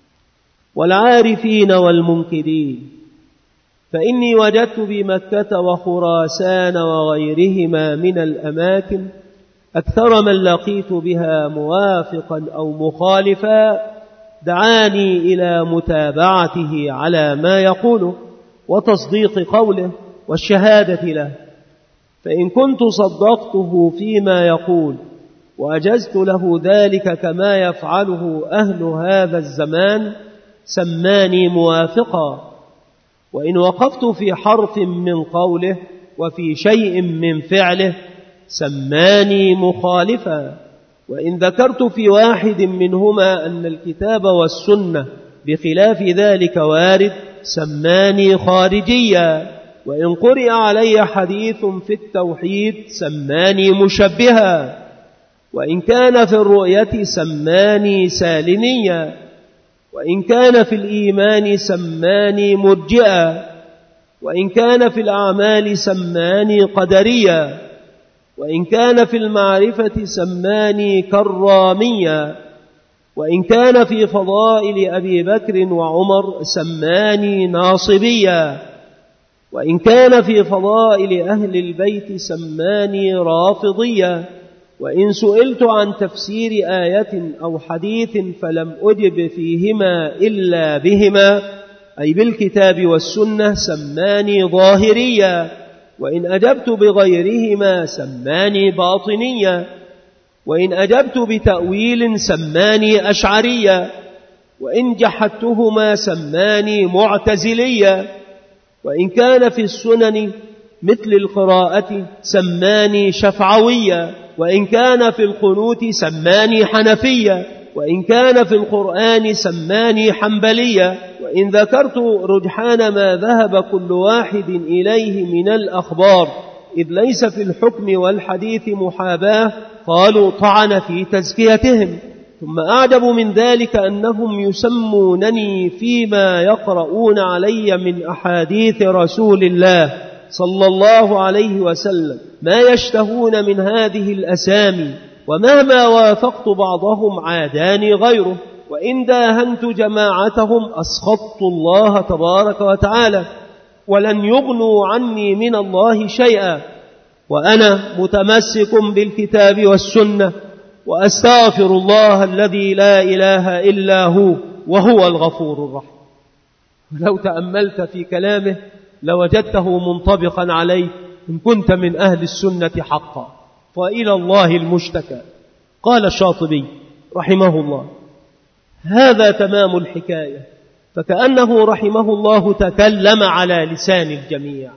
Speaker 2: والعارفين والمنكدين، فإني وجدت بمكة وخراسان وغيرهما من الأماكن أكثر من لقيت بها موافقا أو مخالفا دعاني إلى متابعته على ما يقوله وتصديق قوله والشهادة له، فإن كنت صدقته فيما يقول وأجزت له ذلك كما يفعله أهل هذا الزمان سماني موافقا، وإن وقفت في حرف من قوله وفي شيء من فعله سماني مخالفا، وإن ذكرت في واحد منهما أن الكتاب والسنة بخلاف ذلك وارد سماني خارجيا، وإن قرئ علي حديث في التوحيد سماني مشبها، وإن كان في الرؤية سماني سالميا، وإن كان في الإيمان سماني مرجئا، وإن كان في الأعمال سماني قدريا، وإن كان في المعرفة سماني كراميا، وإن كان في فضائل أبي بكر وعمر سماني ناصبيا، وإن كان في فضائل أهل البيت سماني رافضيا، وإن سئلت عن تفسير آية أو حديث فلم أجب فيهما إلا بهما أي بالكتاب والسنة سماني ظاهريا، وإن أجبت بغيرهما سماني باطنيا، وإن أجبت بتأويل سماني أشعريا، وإن جحدتهما سماني معتزليا، وإن كان في السنن مثل القراءة سماني شفعويا، وإن كان في القنوت سماني حنفيا، وإن كان في القرآن سماني حنبليا، وإن ذكرت رجحان ما ذهب كل واحد إليه من الأخبار إذ ليس في الحكم والحديث محاباه قالوا طعن في تزكيتهم. ثم أعجب من ذلك أنهم يسمونني فيما يقرؤون علي من أحاديث رسول الله صلى الله عليه وسلم ما يشتهون من هذه الأسامي، ومهما وافقت بعضهم عاداني غيره، وإن داهنت جماعتهم أسخطت الله تبارك وتعالى، ولن يغنوا عني من الله شيئا، وأنا متمسك بالكتاب والسنة، وأستغفر الله الذي لا إله إلا هو وهو الغفور الرحيم. ولو تأملت في كلامه لوجدته منطبقا عليه إن كنت من أهل السنة حقا، وإلى الله المشتكى. قال الشاطبي رحمه الله: هذا تمام الحكاية، فكأنه رحمه الله تكلم على لسان الجميع،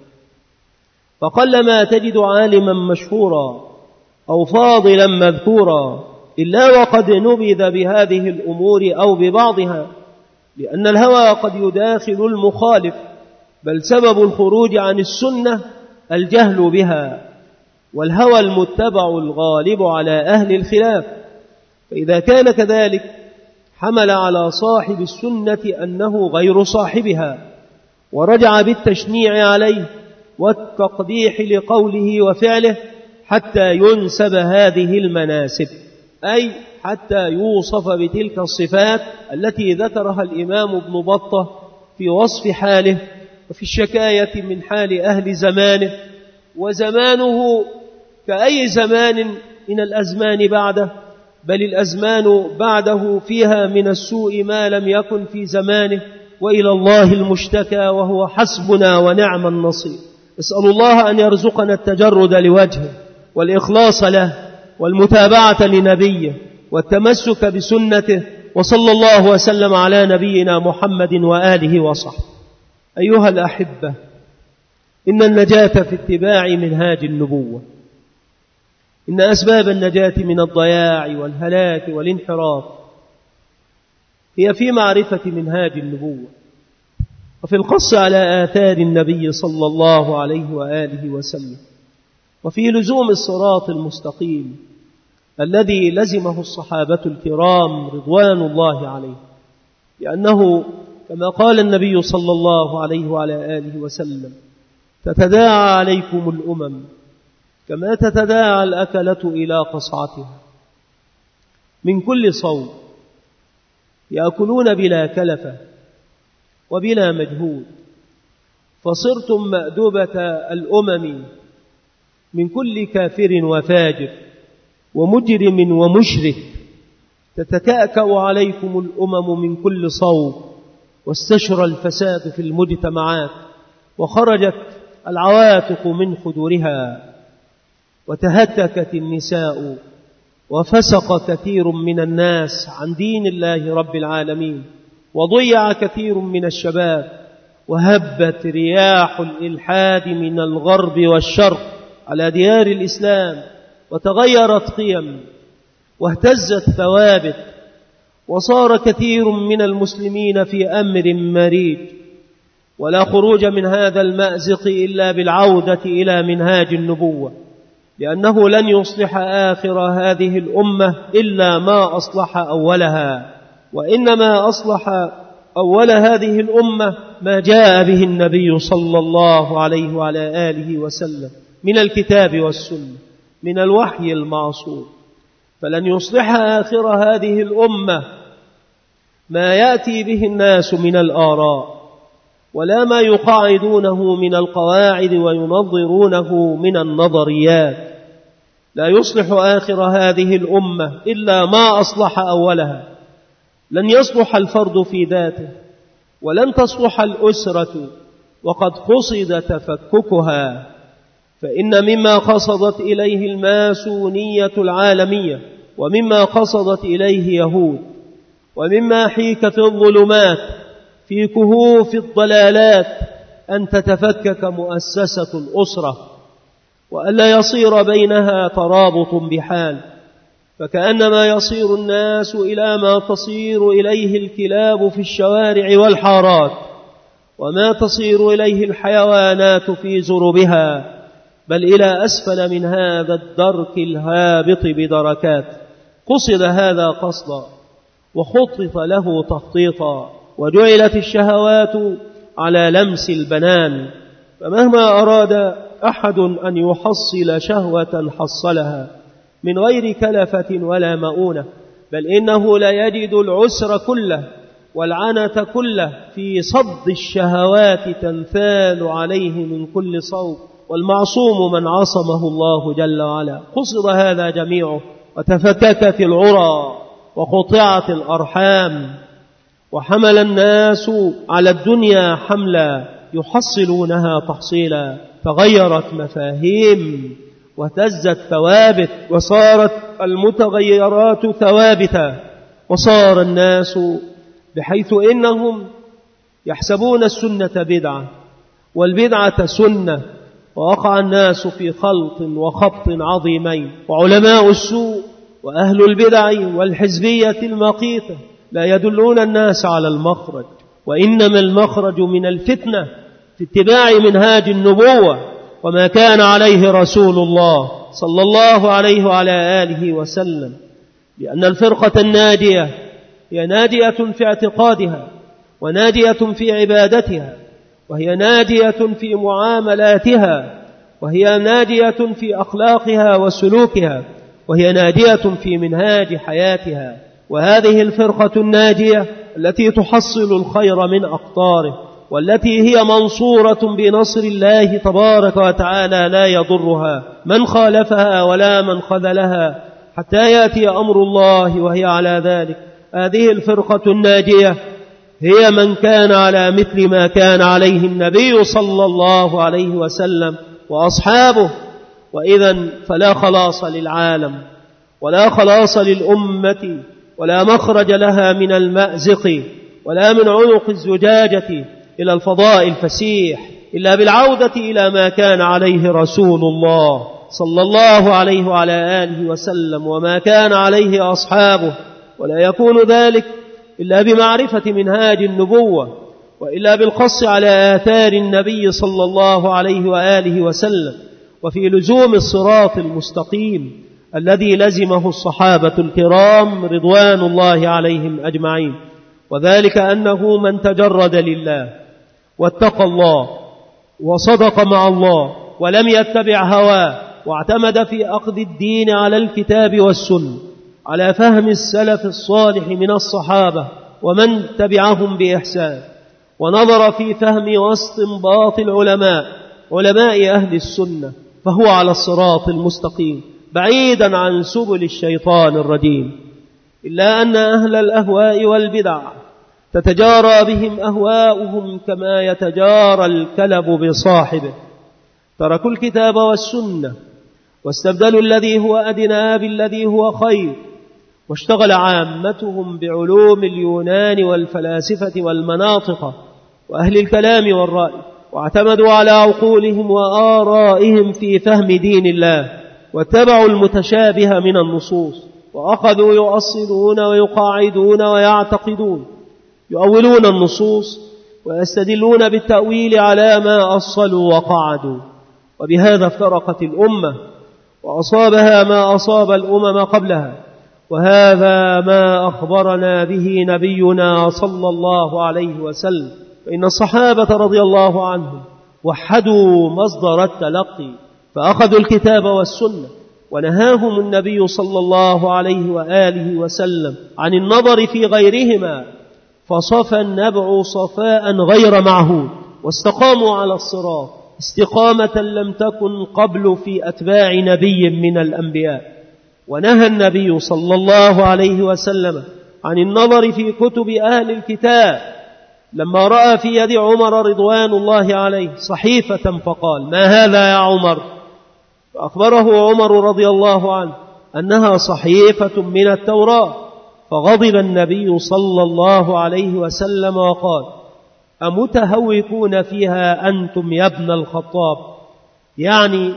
Speaker 2: فقلما تجد عالما مشهورا أو فاضلا مذكورا إلا وقد نبذ بهذه الأمور أو ببعضها، لأن الهوى قد يداخل المخالف، بل سبب الخروج عن السنة الجهل بها، والهوى المتبع الغالب على أهل الخلاف. فإذا كان كذلك حمل على صاحب السنة أنه غير صاحبها، ورجع بالتشنيع عليه والتقبيح لقوله وفعله حتى ينسب هذه المناسب، أي حتى يوصف بتلك الصفات التي ذكرها الإمام ابن بطة في وصف حاله وفي الشكاية من حال أهل زمانه. وزمانه كأي زمان من الأزمان بعده، بل الأزمان بعده فيها من السوء ما لم يكن في زمانه، وإلى الله المشتكى وهو حسبنا ونعم النصير. اسأل الله أن يرزقنا التجرد لوجهه والإخلاص له والمتابعة لنبيه والتمسك بسنته، وصلى الله وسلم على نبينا محمد وآله وصحبه. أيها الأحبة، إن النجاة في اتباع منهاج النبوة، إن أسباب النجاة من الضياع والهلاك والانحراف هي في معرفة منهاج النبوة، وفي القص على آثار النبي صلى الله عليه وآله وسلم، وفي لزوم الصراط المستقيم الذي لزمه الصحابة الكرام رضوان الله عليه، لأنه كما قال النبي صلى الله عليه وعلى آله وسلم: تتداعى عليكم الأمم كما تتداعى الأكلة إلى قصعتها، من كل صوب يأكلون بلا كلفة وبلا مجهود، فصرتم مأدبة الأمم من كل كافر وفاجر ومجرم ومشرك، تتكأكأ عليكم الأمم من كل صوب، واستشرى الفساد في المجتمعات، وخرجت العواتق من خدورها، وتهتكت النساء، وفسق كثير من الناس عن دين الله رب العالمين، وضيع كثير من الشباب، وهبت رياح الإلحاد من الغرب والشرق على ديار الإسلام، وتغيرت قيم واهتزت ثوابت، وصار كثير من المسلمين في أمر مريج، ولا خروج من هذا المأزق إلا بالعودة إلى منهاج النبوة، لأنه لن يصلح آخر هذه الأمة إلا ما أصلح أولها، وإنما أصلح أول هذه الأمة ما جاء به النبي صلى الله عليه وعلى آله وسلم من الكتاب والسنة، من الوحي المعصوم. فلن يصلح آخر هذه الأمة ما يأتي به الناس من الآراء، ولا ما يقاعدونه من القواعد وينظرونه من النظريات. لا يصلح آخر هذه الأمة إلا ما أصلح أولها. لن يصلح الفرد في ذاته، ولن تصلح الأسرة وقد قصد تفككها، فإن مما قصدت إليه الماسونية العالمية، ومما قصدت إليه يهود، ومما حيك في الظلمات في كهوف الضلالات أن تتفكك مؤسسة الأسرة، وألا يصير بينها ترابط بحال، فكأنما يصير الناس إلى ما تصير إليه الكلاب في الشوارع والحارات، وما تصير إليه الحيوانات في زربها، بل إلى أسفل من هذا الدرك الهابط بدركات. قصد هذا قصدا، وخطط له تخطيطا، وجعلت الشهوات على لمس البنان، فمهما أراد أحد أن يحصل شهوة حصلها من غير كلفة ولا مؤونة، بل إنه لا يجد العسر كله والعنة كله في صد الشهوات تنثال عليه من كل صوب، والمعصوم من عصمه الله جل وعلا. قصد هذا جميعه، وتفككت العرى وقطعت الأرحام، وحمل الناس على الدنيا حملا يحصلونها تحصيلا، تغيرت مفاهيم واهتزت ثوابت، وصارت المتغيرات ثوابتا، وصار الناس بحيث إنهم يحسبون السنة بدعة والبدعة سنة، ووقع الناس في خلط وخبط عظيمين، وعلماء السوء وأهل البدع والحزبية المقيتة لا يدلون الناس على المخرج، وإنما المخرج من الفتنة في اتباع منهاج النبوة وما كان عليه رسول الله صلى الله عليه وعلى آله وسلم، لأن الفرقة الناجية هي ناجية في اعتقادها وناجية في عبادتها، وهي ناجية في معاملاتها، وهي ناجية في أخلاقها وسلوكها، وهي ناجية في منهاج حياتها. وهذه الفرقة الناجية التي تحصل الخير من أقطاره، والتي هي منصورة بنصر الله تبارك وتعالى لا يضرها من خالفها ولا من خذلها حتى يأتي أمر الله وهي على ذلك. هذه الفرقة الناجية هي من كان على مثل ما كان عليه النبي صلى الله عليه وسلم وأصحابه، وإذن فلا خلاص للعالم ولا خلاص للأمة ولا مخرج لها من المأزق ولا من عنق الزجاجة إلى الفضاء الفسيح إلا بالعودة إلى ما كان عليه رسول الله صلى الله عليه وعلى آله وسلم وما كان عليه أصحابه، ولا يكون ذلك إلا بمعرفة منهاج النبوة، وإلا بالقص على آثار النبي صلى الله عليه وآله وسلم، وفي لزوم الصراط المستقيم الذي لزمه الصحابة الكرام رضوان الله عليهم أجمعين. وذلك أنه من تجرد لله واتقى الله وصدق مع الله ولم يتبع هواه، واعتمد في أخذ الدين على الكتاب والسنة على فهم السلف الصالح من الصحابة ومن تبعهم بإحسان، ونظر في فهم واستنباط العلماء علماء أهل السنة، فهو على الصراط المستقيم بعيدا عن سبل الشيطان الرجيم. إلا أن أهل الأهواء والبدع تتجارى بهم أهواؤهم كما يتجارى الكلب بصاحبه، تركوا الكتاب والسنة واستبدلوا الذي هو أدنى بالذي هو خير، واشتغل عامتهم بعلوم اليونان والفلاسفة والمناطق وأهل الكلام والرأي، واعتمدوا على عقولهم وآرائهم في فهم دين الله، واتبعوا المتشابه من النصوص، وأخذوا يؤصلون ويقاعدون ويعتقدون، يؤولون النصوص ويستدلون بالتأويل على ما أصلوا وقعدوا. وبهذا افترقت الأمة وأصابها ما أصاب الأمم قبلها، وهذا ما أخبرنا به نبينا صلى الله عليه وسلم. فإن الصحابة رضي الله عنهم وحدوا مصدر التلقي فأخذوا الكتاب والسنة، ونهاهم النبي صلى الله عليه وآله وسلم عن النظر في غيرهما، فصفى النبع صفاء غير معهود، واستقاموا على الصراط استقامة لم تكن قبل في أتباع نبي من الأنبياء. ونهى النبي صلى الله عليه وسلم عن النظر في كتب أهل الكتاب لما رأى في يد عمر رضوان الله عليه صحيفة فقال: ما هذا يا عمر؟ فأخبره عمر رضي الله عنه أنها صحيفة من التوراة، فغضب النبي صلى الله عليه وسلم وقال: أمتهوكون فيها أنتم يا ابن الخطاب؟ يعني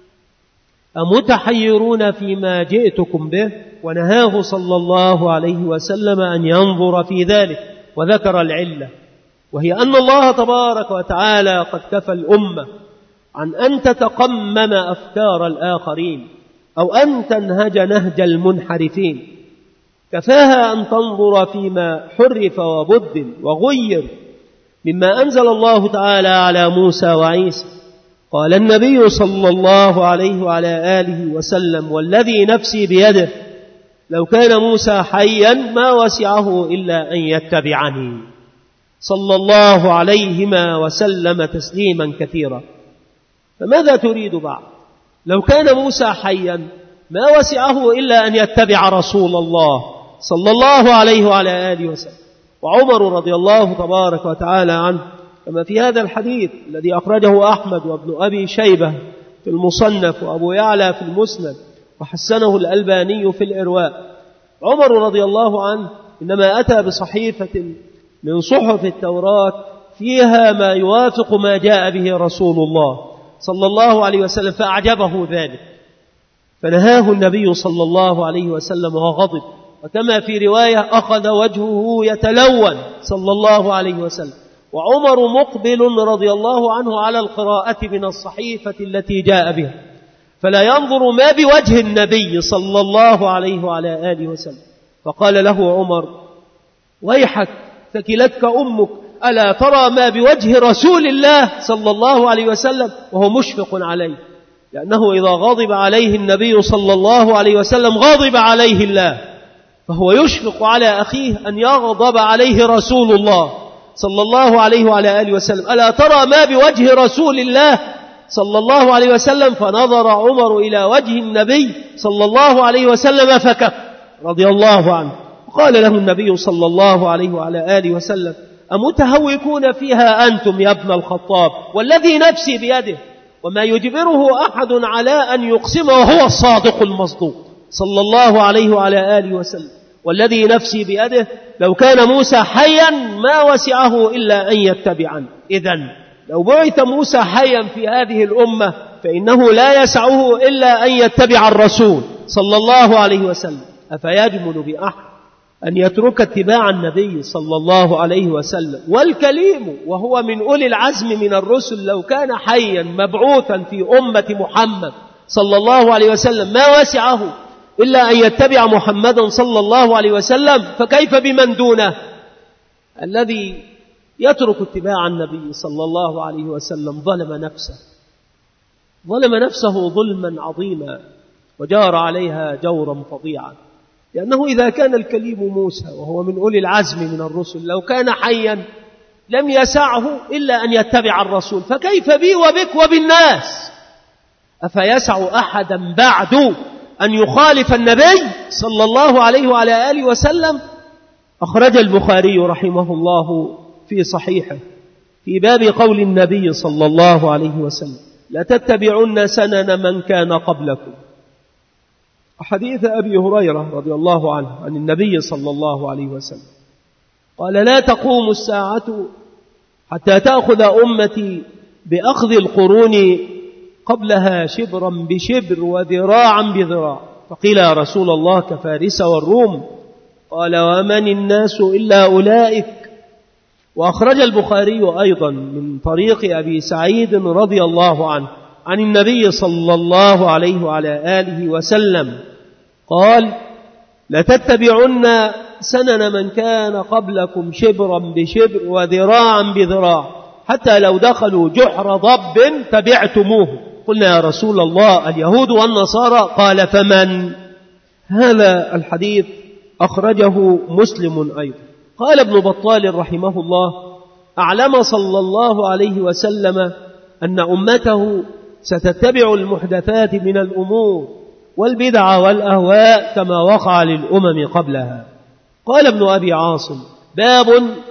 Speaker 2: أمتحيرون فيما جئتكم به؟ ونهاه صلى الله عليه وسلم أن ينظر في ذلك، وذكر العلة، وهي أن الله تبارك وتعالى قد كفى الأمة عن أن تتقمم أفكار الآخرين أو أن تنهج نهج المنحرفين، كفاها أن تنظر فيما حرف وبدل وغير مما أنزل الله تعالى على موسى وعيسى. قال النبي صلى الله عليه وعلى آله وسلم: والذي نفسي بيده لو كان موسى حيا ما وسعه إلا أن يتبعني، صلى الله عليهما وسلم تسليما كثيرا. فماذا تريد بعد؟ لو كان موسى حيا ما وسعه إلا أن يتبع رسول الله صلى الله عليه وعلى آله وسلم. وعمر رضي الله تبارك وتعالى عنه كما في هذا الحديث الذي أخرجه أحمد وابن أبي شيبة في المصنف وأبو يعلى في المسند وحسنه الألباني في الإرواء، عمر رضي الله عنه إنما أتى بصحيفة من صحف التوراة فيها ما يوافق ما جاء به رسول الله صلى الله عليه وسلم، فأعجبه ذلك فنهاه النبي صلى الله عليه وسلم وغضب. وكما في رواية أخذ وجهه يتلون صلى الله عليه وسلم، وعمر مقبل رضي الله عنه على القراءة من الصحيفة التي جاء بها، فلا ينظر ما بوجه النبي صلى الله عليه وعلى آله وسلم. فقال له عمر: ويحك ثكلتك أمك، ألا ترى ما بوجه رسول الله صلى الله عليه وسلم؟ وهو مشفق عليه، لأنه إذا غضب عليه النبي صلى الله عليه وسلم غضب عليه الله، فهو يشفق على أخيه أن يغضب عليه رسول الله صلى الله عليه وعلى آله وسلم. ألا ترى ما بوجه رسول الله صلى الله عليه وسلم؟ فنظر عمر إلى وجه النبي صلى الله عليه وسلم فكف رضي الله عنه. قال له النبي صلى الله عليه وعلى آله وسلم: أمتهوكون فيها أنتم يا ابن الخطاب، والذي نفسي بيده، وما يجبره أحد على أن يقسم وهو الصادق المصدوق صلى الله عليه وعلى آله وسلم. والذي نفسي بيده لو كان موسى حيا ما وسعه إلا أن يتبعني. إذن لو بعث موسى حيا في هذه الأمة فإنه لا يسعه إلا أن يتبع الرسول صلى الله عليه وسلم. أفيجمل بأحد أن يترك اتباع النبي صلى الله عليه وسلم؟ والكليم وهو من أولي العزم من الرسل لو كان حيا مبعوثا في أمة محمد صلى الله عليه وسلم ما وسعه إلا أن يتبع محمدا صلى الله عليه وسلم، فكيف بمن دونه؟ الذي يترك اتباع النبي صلى الله عليه وسلم ظلم نفسه، ظلم نفسه ظلما عظيما وجار عليها جورا فظيعا. لأنه إذا كان الكليم موسى وهو من أولي العزم من الرسل لو كان حيا لم يسعه إلا أن يتبع الرسول، فكيف بي وبك وبالناس؟ أفيسع أحدا بعد أن يخالف النبي صلى الله عليه وعلى آله وسلم؟ أخرج البخاري رحمه الله في صحيحه في باب قول النبي صلى الله عليه وسلم: لتتبعن سنن من كان قبلكم. حديث أبي هريرة رضي الله عنه عن النبي صلى الله عليه وسلم قال: لا تقوم الساعة حتى تأخذ أمتي بأخذ القرون قبلها شبرا بشبر وذراعا بذراع. فقيل: يا رسول الله كفارس والروم؟ قال: ومن الناس إلا أولئك. وأخرج البخاري أيضا من طريق أبي سعيد رضي الله عنه عن النبي صلى الله عليه وعلى آله وسلم قال: لتتبعن سنن من كان قبلكم شبرا بشبر وذراعا بذراع حتى لو دخلوا جحر ضب تبعتموه. قلنا: يا رسول الله اليهود والنصارى؟ قال: فمن؟ هذا الحديث أخرجه مسلم أيضا. قال ابن بطال رحمه الله: أعلم صلى الله عليه وسلم أن أمته ستتبع المحدثات من الأمور والبدع والأهواء كما وقع للأمم قبلها. قال ابن أبي عاصم: باب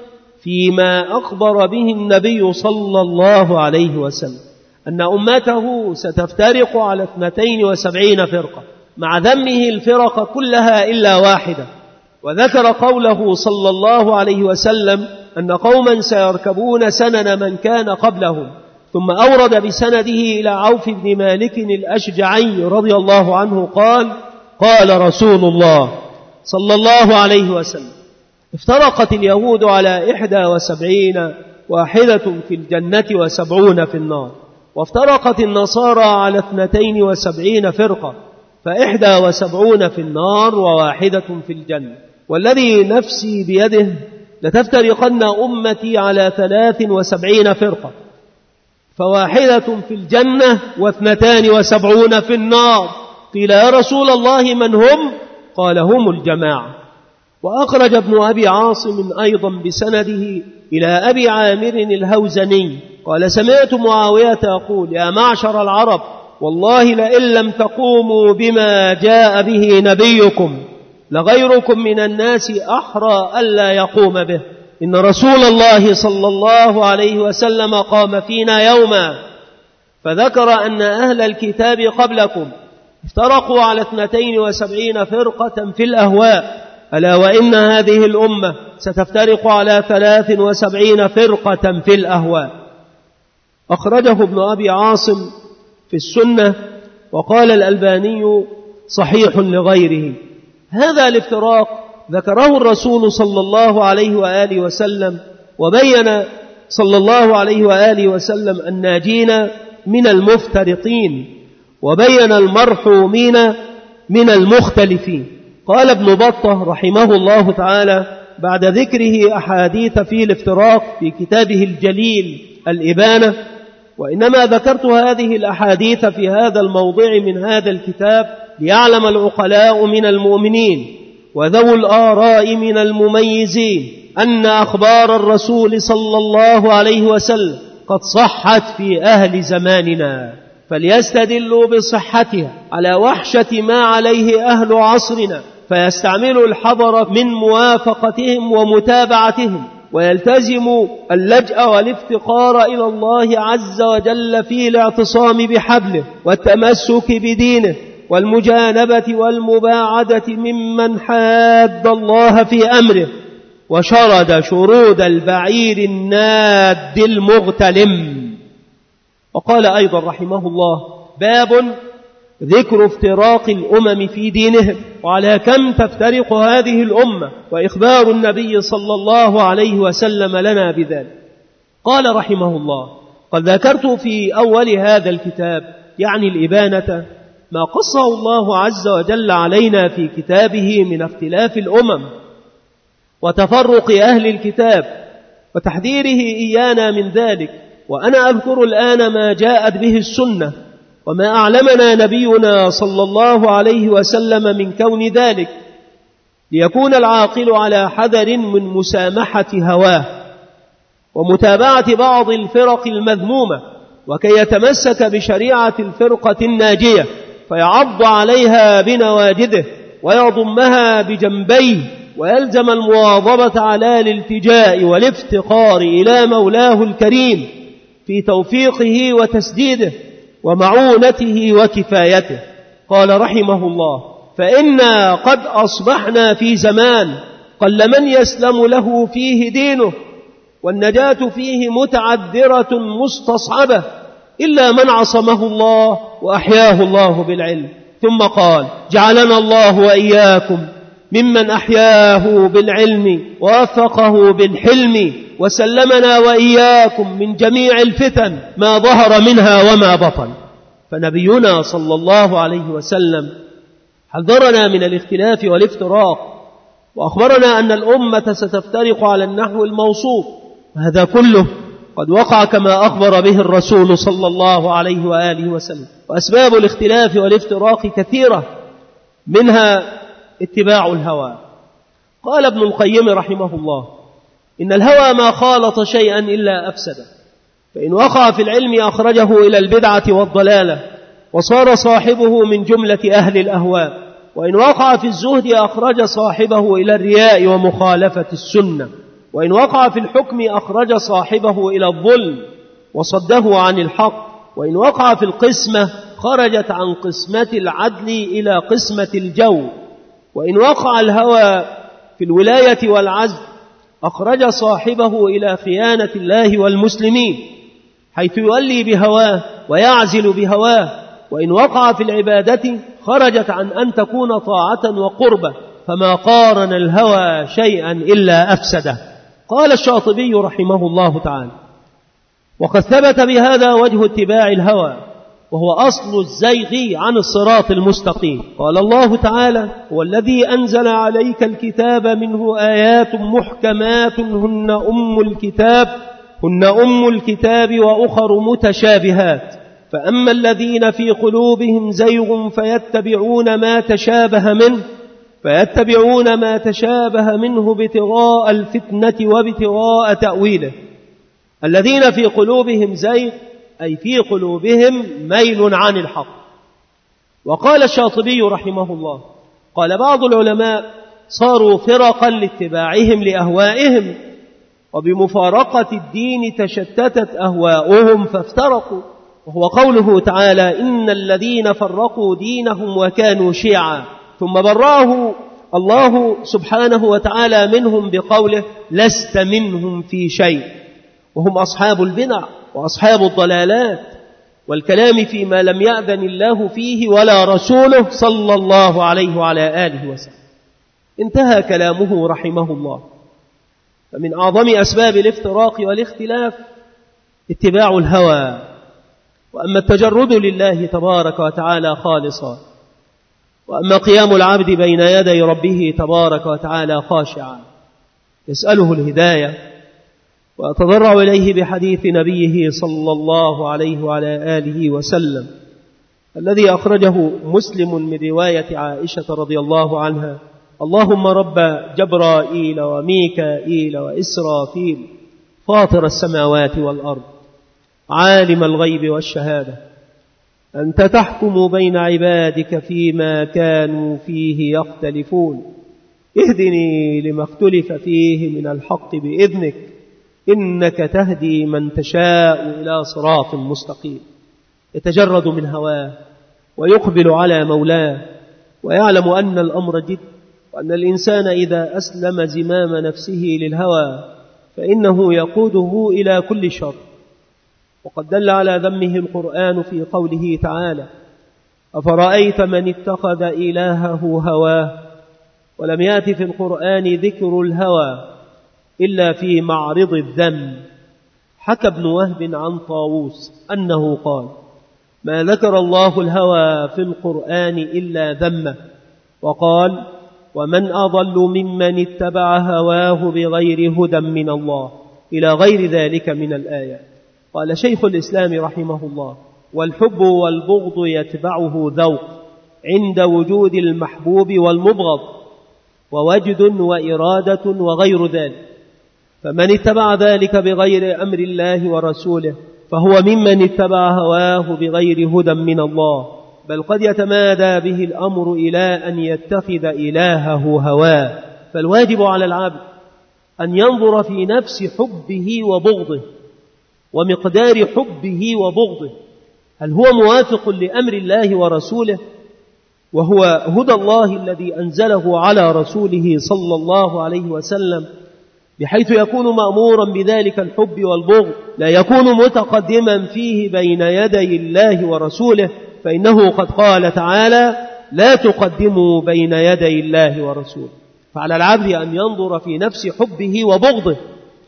Speaker 2: فيما أخبر به النبي صلى الله عليه وسلم أن أمته ستفترق على اثنتين وسبعين فرقة، مع ذمه الفرق كلها إلا واحدة. وذكر قوله صلى الله عليه وسلم أن قوما سيركبون سنن من كان قبلهم، ثم أورد بسنده إلى عوف بن مالك الأشجعي رضي الله عنه قال: قال رسول الله صلى الله عليه وسلم: افترقت اليهود على إحدى وسبعين، واحدة في الجنة وسبعون في النار. وافترقت النصارى على اثنتين وسبعين فرقة، فإحدى وسبعون في النار وواحدة في الجنة. والذي نفسي بيده لتفترقن أمتي على ثلاث وسبعين فرقة، فواحدة في الجنة واثنتان وسبعون في النار. قيل: يا رسول الله من هم؟ قال: هم الجماعة. وأخرج ابن أبي عاصم أيضا بسنده إلى أبي عامر الهوزني قال: سمعت معاوية يقول: يا معشر العرب، والله لئن لم تقوموا بما جاء به نبيكم لغيركم من الناس أحرى ألا يقوم به. إن رسول الله صلى الله عليه وسلم قام فينا يوما فذكر أن أهل الكتاب قبلكم افترقوا على اثنتين وسبعين فرقة في الأهواء، ألا وإن هذه الأمة ستفترق على ثلاث وسبعين فرقة في الأهواء. أخرجه ابن أبي عاصم في السنة، وقال الألباني صحيح لغيره. هذا الافتراق ذكره الرسول صلى الله عليه وآله وسلم، وبين صلى الله عليه وآله وسلم الناجين من المفترقين، وبين المرحومين من المختلفين. قال ابن بطة رحمه الله تعالى بعد ذكره أحاديث في الافتراق في كتابه الجليل الإبانة: وإنما ذكرت هذه الأحاديث في هذا الموضع من هذا الكتاب ليعلم العقلاء من المؤمنين وذو الآراء من المميزين أن أخبار الرسول صلى الله عليه وسلم قد صحت في أهل زماننا، فليستدلوا بصحتها على وحشة ما عليه أهل عصرنا، فيستعملوا الحذر من موافقتهم ومتابعتهم، ويلتزموا اللجأ والافتقار إلى الله عز وجل في الاعتصام بحبله والتمسك بدينه والمجانبة والمباعدة ممن حاد الله في أمره، وشرد شرود البعير الناد المغتلم. وقال أيضا رحمه الله: باب ذكر افتراق الأمم في دينهم، وعلى كم تفترق هذه الأمة، وإخبار النبي صلى الله عليه وسلم لنا بذلك. قال رحمه الله: قد ذكرت في أول هذا الكتاب يعني الإبانة ما قصه الله عز وجل علينا في كتابه من اختلاف الأمم وتفرق أهل الكتاب وتحذيره إيانا من ذلك. وأنا أذكر الآن ما جاءت به السنة وما أعلمنا نبينا صلى الله عليه وسلم من كون ذلك، ليكون العاقل على حذر من مسامحة هواه ومتابعة بعض الفرق المذمومة، وكي يتمسك بشريعة الفرقة الناجية فيعض عليها بنواجذه ويضمها بجنبيه، ويلزم المواظبة على الالتجاء والافتقار إلى مولاه الكريم في توفيقه وتسديده ومعونته وكفايته. قال رحمه الله: فإنا قد أصبحنا في زمان قل من يسلم له فيه دينه، والنجاة فيه متعذرة مستصعبة إلا من عصمه الله وأحياه الله بالعلم. ثم قال: جعلنا الله وإياكم ممن أحياه بالعلم ووفقه بالحلم، وسلمنا وإياكم من جميع الفتن ما ظهر منها وما بطن. فنبينا صلى الله عليه وسلم حذرنا من الاختلاف والافتراق، وأخبرنا أن الأمة ستفترق على النحو الموصوف، وهذا كله قد وقع كما أخبر به الرسول صلى الله عليه وآله وسلم. وأسباب الاختلاف والافتراق كثيرة، منها اتباع الهوى. قال ابن القيم رحمه الله: إن الهوى ما خالط شيئا إلا أفسده، فإن وقع في العلم أخرجه إلى البدعة والضلالة وصار صاحبه من جملة أهل الأهواء، وإن وقع في الزهد أخرج صاحبه إلى الرياء ومخالفة السنة، وإن وقع في الحكم أخرج صاحبه إلى الظلم وصده عن الحق، وإن وقع في القسمة خرجت عن قسمة العدل إلى قسمة الجو، وإن وقع الهوى في الولاية والعزل أخرج صاحبه إلى خيانة الله والمسلمين، حيث يولي بهواه ويعزل بهواه، وإن وقع في العبادة خرجت عن أن تكون طاعة وقربة، فما قارن الهوى شيئا إلا أفسده. قال الشاطبي رحمه الله تعالى: وقد ثبت بهذا وجه اتباع الهوى، وهو أصل الزيغ عن الصراط المستقيم. قال الله تعالى: هو الذي أنزل عليك الكتاب منه آيات محكمات هن أم الكتاب هن أم الكتاب وأخر متشابهات، فأما الذين في قلوبهم زيغ فيتبعون ما تشابه منه فيتبعون ما تشابه منه ابتغاء الفتنة وابتغاء تأويله. الذين في قلوبهم زيغ أي في قلوبهم ميل عن الحق. وقال الشاطبي رحمه الله: قال بعض العلماء: صاروا فرقا لاتباعهم لأهوائهم، وبمفارقة الدين تشتتت أهواؤهم فافترقوا. وهو قوله تعالى: إن الذين فرقوا دينهم وكانوا شيعا، ثم براه الله سبحانه وتعالى منهم بقوله لست منهم في شيء، وهم أصحاب البدع وأصحاب الضلالات والكلام فيما لم يأذن الله فيه ولا رسوله صلى الله عليه وعلى آله وسلم. انتهى كلامه رحمه الله. فمن أعظم أسباب الافتراق والاختلاف اتباع الهوى، وأما التجرد لله تبارك وتعالى خالصا، وأما قيام العبد بين يدي ربه تبارك وتعالى خاشعا يسأله الهداية وأتضرع إليه بحديث نبيه صلى الله عليه وعلى آله وسلم الذي أخرجه مسلم من رواية عائشة رضي الله عنها: اللهم رب جبرائيل وميكائيل وإسرافيل فاطر السماوات والأرض عالم الغيب والشهادة، أنت تحكم بين عبادك فيما كانوا فيه يختلفون، اهدني لما اختلف فيه من الحق بإذنك، إنك تهدي من تشاء إلى صراط مستقيم. يتجرد من هواه ويقبل على مولاه، ويعلم أن الأمر جد، وأن الإنسان إذا أسلم زمام نفسه للهوى فإنه يقوده إلى كل شر. وقد دل على ذمه القرآن في قوله تعالى: أفرأيت من اتخذ إلهه هواه. ولم يأت في القرآن ذكر الهوى إلا في معرض الذم. حكى ابن وهب عن طاووس أنه قال: ما ذكر الله الهوى في القرآن إلا ذمه، وقال: ومن أضل ممن اتبع هواه بغير هدى من الله، إلى غير ذلك من الآيات. قال شيخ الإسلام رحمه الله: والحب والبغض يتبعه ذوق عند وجود المحبوب والمبغض، ووجد وإرادة وغير ذلك، فمن اتبع ذلك بغير أمر الله ورسوله فهو ممن اتبع هواه بغير هدى من الله، بل قد يتمادى به الأمر إلى أن يتخذ إلهه هواه. فالواجب على العبد أن ينظر في نفس حبه وبغضه ومقدار حبه وبغضه، هل هو موافق لأمر الله ورسوله، وهو هدى الله الذي أنزله على رسوله صلى الله عليه وسلم، بحيث يكون مأمورا بذلك الحب والبغض، لا يكون متقدما فيه بين يدي الله ورسوله، فإنه قد قال تعالى: لا تقدموا بين يدي الله ورسوله. فعلى العبد أن ينظر في نفس حبه وبغضه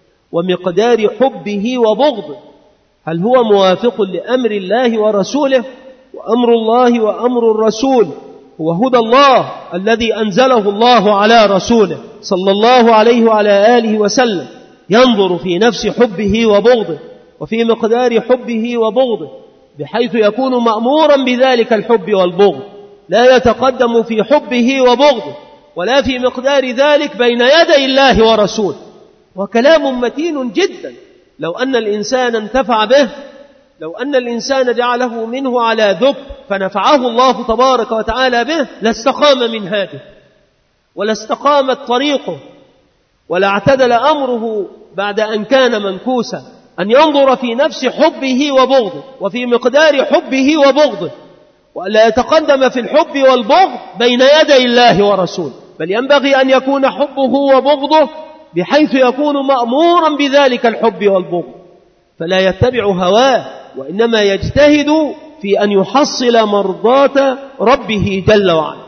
Speaker 2: ومقدار حبه وبغضه، هل هو موافق لأمر الله ورسوله؟ وأمر الله وأمر الرسول هو هدى الله الذي أنزله الله على رسوله صلى الله عليه وعلى آله وسلم. ينظر في نفس حبه وبغضه وفي مقدار حبه وبغضه، بحيث يكون مأمورا بذلك الحب والبغض، لا يتقدم في حبه وبغضه ولا في مقدار ذلك بين يدي الله ورسوله. وكلام متين جدا، لو أن الإنسان انتفع به، لو أن الإنسان جعله منه على ذكر فنفعه الله تبارك وتعالى به، لاستقام منهاجه ولا استقامت طريقه ولا اعتدل أمره بعد أن كان منكوسا. أن ينظر في نفس حبه وبغضه وفي مقدار حبه وبغضه، ولا يتقدم في الحب والبغض بين يدي الله ورسوله، بل ينبغي أن يكون حبه وبغضه بحيث يكون مأمورا بذلك الحب والبغض، فلا يتبع هواه، وإنما يجتهد في أن يحصل مرضاة ربه جل وعلا.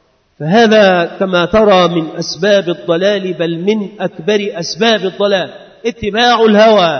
Speaker 2: فهذا كما ترى من أسباب الضلال، بل من أكبر أسباب الضلال اتباع الهوى.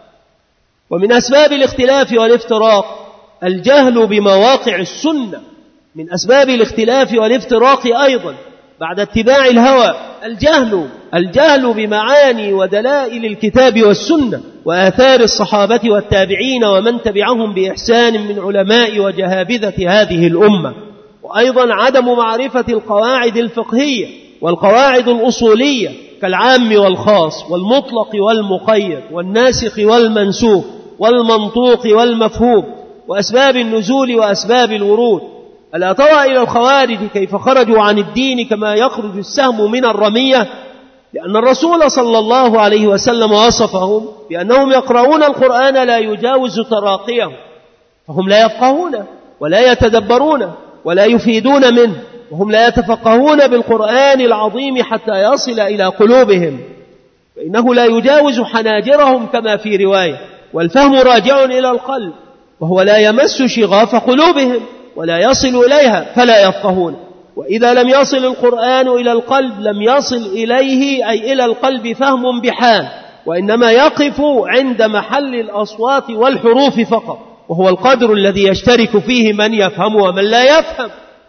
Speaker 2: ومن أسباب الاختلاف والافتراق الجهل بمواقع السنة. من أسباب الاختلاف والافتراق أيضا بعد اتباع الهوى الجهل الجهل بمعاني ودلائل الكتاب والسنة وآثار الصحابة والتابعين ومن تبعهم بإحسان من علماء وجهابذة هذه الأمة. وأيضا عدم معرفة القواعد الفقهية والقواعد الأصولية كالعام والخاص والمطلق والمقيد والناسخ والمنسوخ والمنطوق والمفهوم وأسباب النزول وأسباب الورود. ألا ترى إلى الخوارج كيف خرجوا عن الدين كما يخرج السهم من الرمية؟ لأن الرسول صلى الله عليه وسلم وصفهم بأنهم يقرؤون القرآن لا يجاوز تراقيهم، فهم لا يفقهون ولا يتدبرون ولا يفيدون منه، وهم لا يتفقهون بالقرآن العظيم حتى يصل إلى قلوبهم، فإنه لا يجاوز حناجرهم كما في رواية، والفهم راجع إلى القلب، وهو لا يمس شغاف قلوبهم ولا يصل إليها فلا يفقهون. وإذا لم يصل القرآن إلى القلب لم يصل إليه أي إلى القلب فهم بحال، وإنما يقف عند محل الأصوات والحروف فقط، وهو القدر الذي يشترك فيه من يفهم ومن لا يفهم.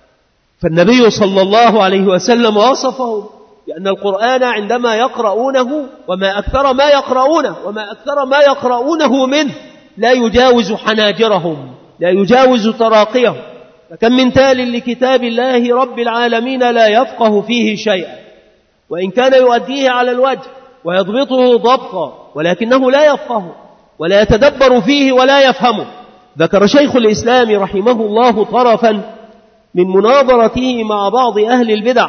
Speaker 2: فالنبي صلى الله عليه وسلم وصفه لأن القرآن عندما يقرؤونه وما أكثر ما يقرؤونه وما أكثر ما يقرؤونه منه لا يجاوز حناجرهم، لا يجاوز تراقيهم. فكم من تال لكتاب الله رب العالمين لا يفقه فيه شيئا، وإن كان يؤديه على الوجه ويضبطه ضبطا، ولكنه لا يفقه ولا يتدبر فيه ولا يفهمه. ذكر شيخ الإسلام رحمه الله طرفا من مناظرته مع بعض أهل البدع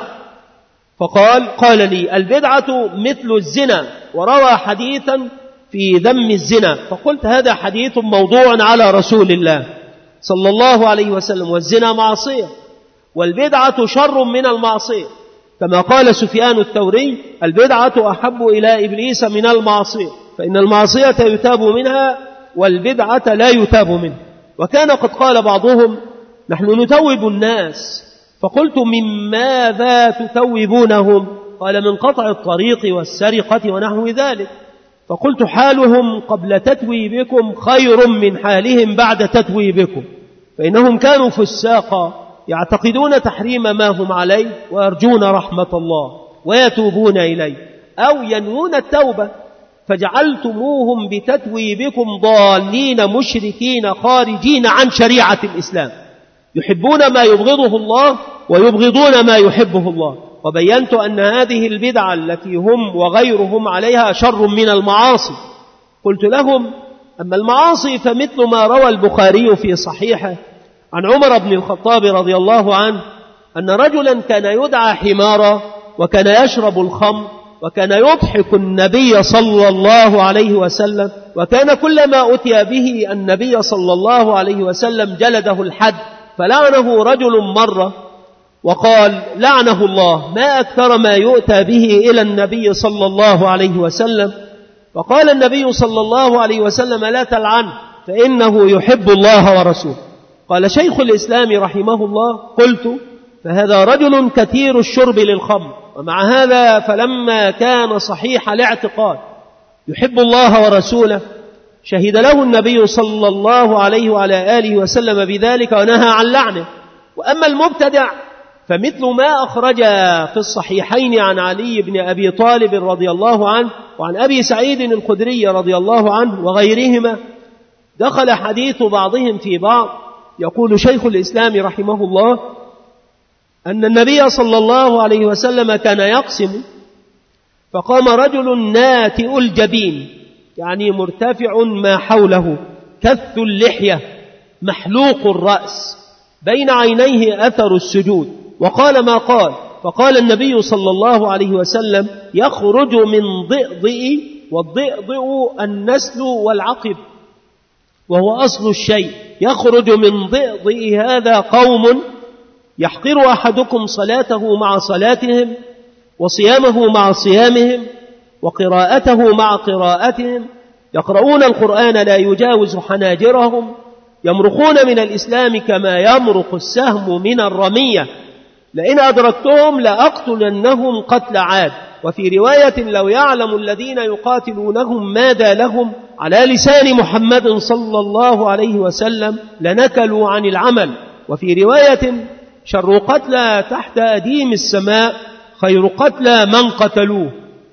Speaker 2: فقال: قال لي البدعة مثل الزنا، وروى حديثا في ذم الزنا، فقلت هذا حديث موضوع على رسول الله صلى الله عليه وسلم، والزنا معصية والبدعة شر من المعصية، كما قال سفيان الثوري: البدعة أحب إلى إبليس من المعصية، فإن المعصية يتاب منها والبدعة لا يتاب منها. وكان قد قال بعضهم: نحن نتوب الناس، فقلت: من ماذا تتوبونهم؟ قال: من قطع الطريق والسرقة ونحو ذلك. فقلت: حالهم قبل تتويبكم خير من حالهم بعد تتويبكم، فإنهم كانوا فساقا يعتقدون تحريم ما هم عليه ويرجون رحمة الله ويتوبون إليه أو ينوون التوبة، فجعلتموهم بتتويبكم ضالين مشركين خارجين عن شريعة الإسلام، يحبون ما يبغضه الله ويبغضون ما يحبه الله. وبينت أن هذه البدعة التي هم وغيرهم عليها شر من المعاصي. قلت لهم: أما المعاصي فمثل ما روى البخاري في صحيحه عن عمر بن الخطاب رضي الله عنه أن رجلا كان يدعى حمارا وكان يشرب الخمر وكان يضحك النبي صلى الله عليه وسلم، وكان كلما أتي به النبي صلى الله عليه وسلم جلده الحد، فلعنه رجل مرة وقال: لعنه الله، ما أكثر ما يؤتى به إلى النبي صلى الله عليه وسلم. فقال النبي صلى الله عليه وسلم: لا تلعنه فإنه يحب الله ورسوله. قال شيخ الإسلام رحمه الله: قلت: فهذا رجل كثير الشرب للخمر، ومع هذا فلما كان صحيح الاعتقاد يحب الله ورسوله شهد له النبي صلى الله عليه وعلى آله وسلم بذلك ونهى عن لعنه. وأما المبتدع فمثل ما أخرج في الصحيحين عن علي بن أبي طالب رضي الله عنه وعن أبي سعيد الخدري رضي الله عنه وغيرهما، دخل حديث بعضهم في بعض. يقول شيخ الإسلام رحمه الله أن النبي صلى الله عليه وسلم كان يقسم، فقام رجل ناتئ الجبين، يعني مرتفع ما حوله، كث اللحية، محلوق الرأس، بين عينيه أثر السجود، وقال ما قال. فقال النبي صلى الله عليه وسلم: يخرج من ضئضئ، والضئضئ النسل والعقب وهو أصل الشيء، يخرج من ضئضئ هذا قوم يحقر أحدكم صلاته مع صلاتهم وصيامه مع صيامهم وقراءته مع قراءتهم، يقرؤون القرآن لا يجاوز حناجرهم، يمرقون من الإسلام كما يمرق السهم من الرمية، لئن أدركتهم لأقتلنهم قتل عاد. وفي رواية: لو يعلم الذين يقاتلونهم ماذا لهم على لسان محمد صلى الله عليه وسلم لنكلوا عن العمل. وفي رواية: شر قتلى تحت أديم السماء خير قتلى من قتلوه.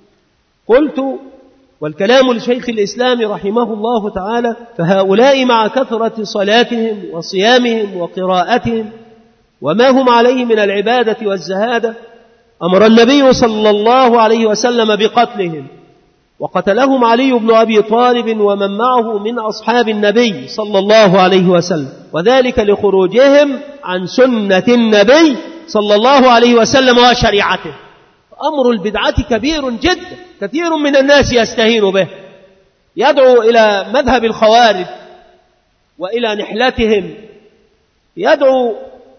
Speaker 2: قلت: والكلام لشيخ الإسلام رحمه الله تعالى: فهؤلاء مع كثرة صلاتهم وصيامهم وقراءتهم وما هم عليه من العبادة والزهادة أمر النبي صلى الله عليه وسلم بقتلهم، وقتلهم علي بن أبي طالب ومن معه من أصحاب النبي صلى الله عليه وسلم، وذلك لخروجهم عن سنة النبي صلى الله عليه وسلم وشريعته. أمر البدعة كبير جدا، كثير من الناس يستهين به، يدعو إلى مذهب الخوارج وإلى نحلتهم، يدعو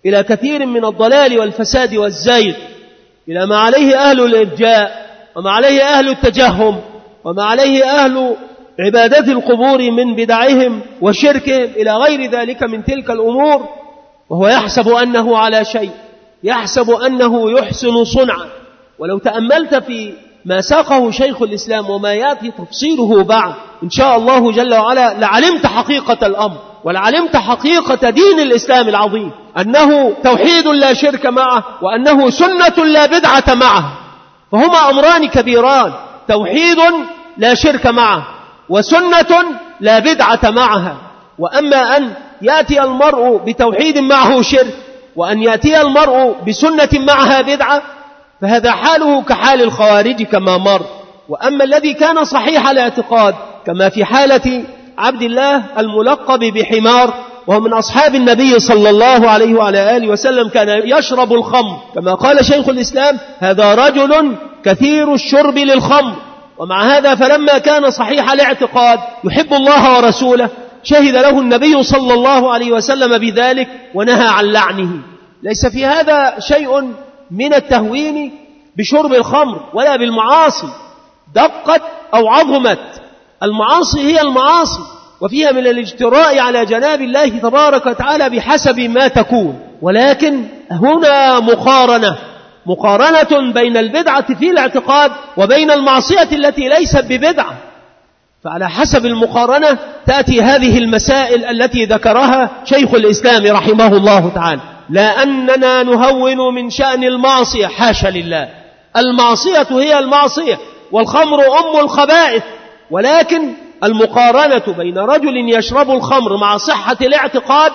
Speaker 2: إلى كثير من الضلال والفساد والزيغ، إلى ما عليه أهل الإرجاء وما عليه أهل التجهم وما عليه أهل عبادة القبور من بدعهم وشركهم إلى غير ذلك من تلك الأمور، وهو يحسب أنه على شيء، يحسب أنه يحسن صنعا. ولو تأملت في ما ساقه شيخ الإسلام وما يأتي تفصيله بعد إن شاء الله جل وعلا لعلمت حقيقة الأمر، ولعلمت حقيقة دين الإسلام العظيم، أنه توحيد لا شرك معه، وأنه سنة لا بدعة معه. فهما أمران كبيران، توحيد لا شرك معه وسنة لا بدعة معها. وأما أن يأتي المرء بتوحيد معه شرك، وأن يأتي المرء بسنة معها بدعة، فهذا حاله كحال الخوارج كما مر. وأما الذي كان صحيح الاعتقاد كما في حالة عبد الله الملقب بحمار، وهو من أصحاب النبي صلى الله عليه وعلى آله وسلم، كان يشرب الخمر كما قال شيخ الإسلام: هذا رجل كثير الشرب للخمر. ومع هذا فلما كان صحيح الاعتقاد يحب الله ورسوله، شهد له النبي صلى الله عليه وسلم بذلك ونهى عن لعنه. ليس في هذا شيء من التهوين بشرب الخمر ولا بالمعاصي، دقت أو عظمت المعاصي هي المعاصي، وفيها من الاجتراء على جناب الله تبارك وتعالى بحسب ما تكون. ولكن هنا مقارنة مقارنة بين البدعة في الاعتقاد وبين المعصية التي ليست ببدعة، فعلى حسب المقارنة تأتي هذه المسائل التي ذكرها شيخ الإسلام رحمه الله تعالى. لا أننا نهون من شأن المعصية، حاشا لله، المعصية هي المعصية، والخمر أم الخبائث. ولكن المقارنة بين رجل يشرب الخمر مع صحة الاعتقاد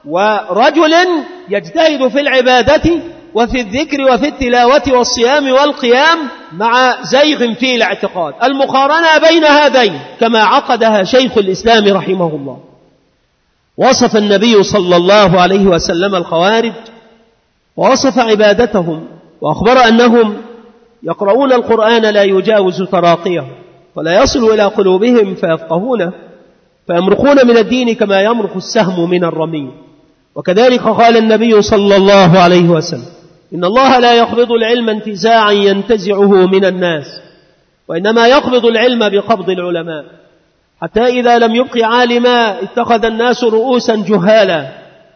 Speaker 2: ورجل يجتهد في العبادة وفي الذكر وفي التلاوة والصيام والقيام مع زيغ في الاعتقاد، المقارنة بين هذين كما عقدها شيخ الإسلام رحمه الله. وصف النبي صلى الله عليه وسلم الخوارج ووصف عبادتهم، وأخبر أنهم يقرؤون القرآن لا يجاوز تراقيهم، فلا يصل إلى قلوبهم فيفقهونه، فيمرقون من الدين كما يمرق السهم من الرمي. وكذلك قال النبي صلى الله عليه وسلم: إن الله لا يقبض العلم انتزاعا ينتزعه من الناس، وإنما يقبض العلم بقبض العلماء، حتى إذا لم يبق عالما اتخذ الناس رؤوسا جهالا،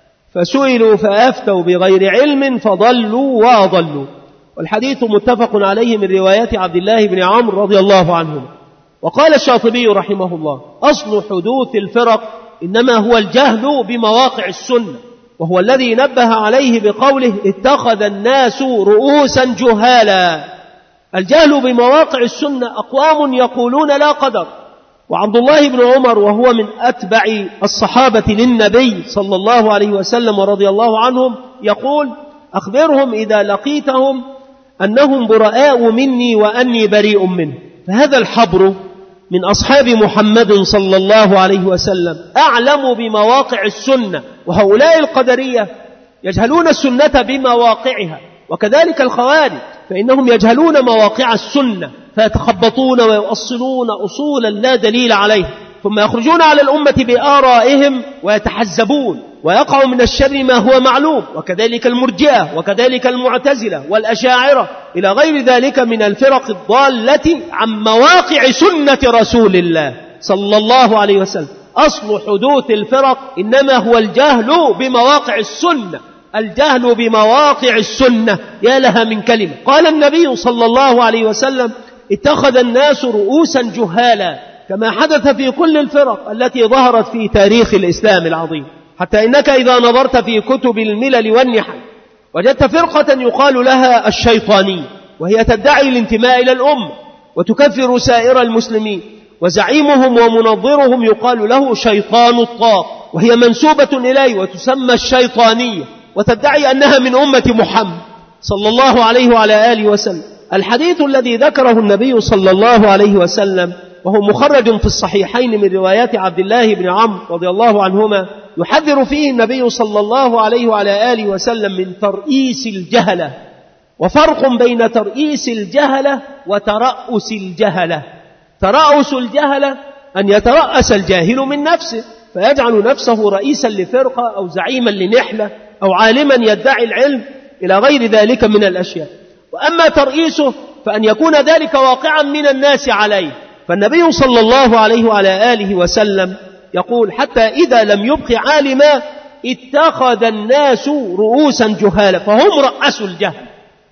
Speaker 2: فسئلوا فأفتوا بغير علم فضلوا وأضلوا. والحديث متفق عليه من روايات عبد الله بن عمرو رضي الله عنه. وقال الشاطبي رحمه الله: أصل حدوث الفرق إنما هو الجهل بمواقع السنة، وهو الذي نبه عليه بقوله: اتخذ الناس رؤوسا جهالا. الجهل بمواقع السنة أقوام يقولون لا قدر. وعبد الله بن عمر وهو من أتبع الصحابة للنبي صلى الله عليه وسلم ورضي الله عنهم يقول: أخبرهم إذا لقيتهم أنهم براء مني وأني بريء منه. فهذا الحبر من أصحاب محمد صلى الله عليه وسلم أعلم بمواقع السنة، وهؤلاء القدرية يجهلون السنة بمواقعها، وكذلك الخوارج فإنهم يجهلون مواقع السنة فيتخبطون ويؤصلون أصولا لا دليل عليه، ثم يخرجون على الأمة بآرائهم ويتحزبون، ويقع من الشر ما هو معلوم. وكذلك المرجئة وكذلك المعتزلة والأشاعرة إلى غير ذلك من الفرق الضالة عن مواقع سنة رسول الله صلى الله عليه وسلم. أصل حدوث الفرق إنما هو الجهل بمواقع السنة، الجهل بمواقع السنة. يا لها من كلمة. قال النبي صلى الله عليه وسلم: اتخذ الناس رؤوسا جهالا، كما حدث في كل الفرق التي ظهرت في تاريخ الإسلام العظيم. حتى إنك إذا نظرت في كتب الملل والنحل وجدت فرقة يقال لها الشيطانية، وهي تدعي الانتماء إلى الأمة وتكفر سائر المسلمين، وزعيمهم ومنظرهم يقال له شيطان الطاق، وهي منسوبة إليه وتسمى الشيطانية، وتدعي أنها من أمة محمد صلى الله عليه وعلى آله وسلم. الحديث الذي ذكره النبي صلى الله عليه وسلم وهو مخرج في الصحيحين من روايات عبد الله بن عمرو رضي الله عنهما، يحذر فيه النبي صلى الله عليه وعلى آله وسلم من ترئيس الجهلة. وفرق بين ترئيس الجهلة وترأس الجهلة. ترأس الجهلة أن يترأس الجاهل من نفسه فيجعل نفسه رئيسا لفرقة أو زعيما لنحلة أو عالما يدعي العلم إلى غير ذلك من الأشياء. وأما ترئيسه فأن يكون ذلك واقعا من الناس عليه. فالنبي صلى الله عليه وعلى آله وسلم يقول حتى إذا لم يبق عالما اتخذ الناس رؤوسا جهالا، فهم رأسوا الجهل.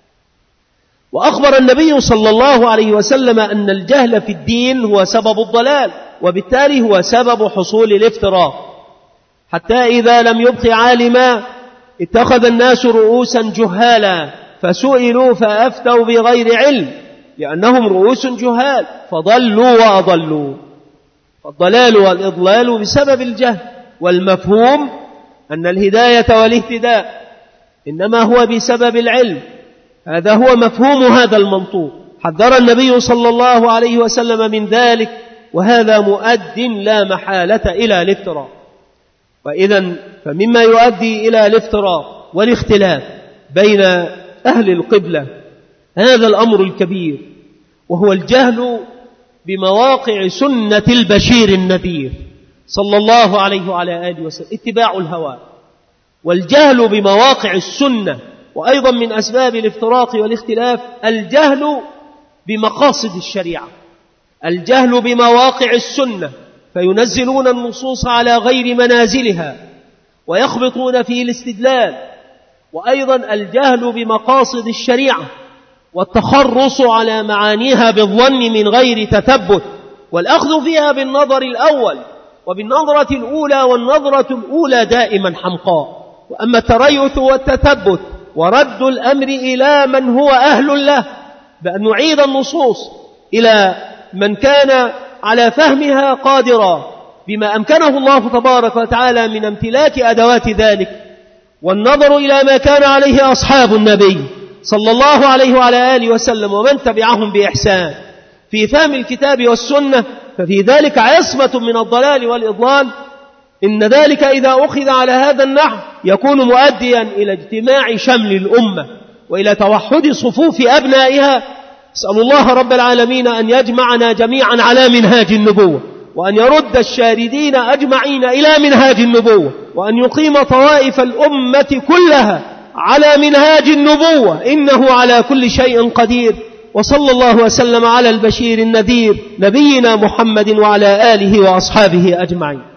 Speaker 2: وأخبر النبي صلى الله عليه وسلم أن الجهل في الدين هو سبب الضلال، وبالتالي هو سبب حصول الافتراق. حتى إذا لم يبق عالما اتخذ الناس رؤوسا جهالا فسئلوا فأفتوا بغير علم لأنهم رؤوس جهال فضلوا وأضلوا. فالضلال والإضلال بسبب الجهل. والمفهوم أن الهداية والاهتداء إنما هو بسبب العلم. هذا هو مفهوم هذا المنطوق. حذر النبي صلى الله عليه وسلم من ذلك، وهذا مؤد لا محالة إلى الافتراق. وإذن فمما يؤدي إلى الافتراق والاختلاف بين أهل القبلة هذا الأمر الكبير، وهو الجهل بمواقع سنة البشير النذير صلى الله عليه وعلى آله وسلم، اتباع الهوى. والجهل بمواقع السنة، وأيضا من أسباب الافتراق والاختلاف الجهل بمقاصد الشريعة، الجهل بمواقع السنة، فينزلون النصوص على غير منازلها ويخبطون في الاستدلال. وأيضا الجهل بمقاصد الشريعة والتخرص على معانيها بالظن من غير تثبت، والأخذ فيها بالنظر الأول وبالنظرة الأولى، والنظرة الأولى دائما حمقاء. وأما التريث والتثبت ورد الأمر إلى من هو أهل له، بأن نعيد النصوص إلى من كان على فهمها قادرا بما أمكنه الله تبارك وتعالى من امتلاك أدوات ذلك، والنظر إلى ما كان عليه أصحاب النبي صلى الله عليه وعلى آله وسلم ومن تبعهم بإحسان في فهم الكتاب والسنة، ففي ذلك عصمة من الضلال والإضلال. إن ذلك إذا أخذ على هذا النحو يكون مؤديا إلى اجتماع شمل الأمة وإلى توحد صفوف أبنائها. أسأل الله رب العالمين أن يجمعنا جميعا على منهاج النبوة، وأن يرد الشاردين أجمعين إلى منهاج النبوة، وأن يقيم طوائف الأمة كلها على منهاج النبوة، إنه على كل شيء قدير. وصلى الله وسلم على البشير النذير نبينا محمد وعلى آله وأصحابه أجمعين.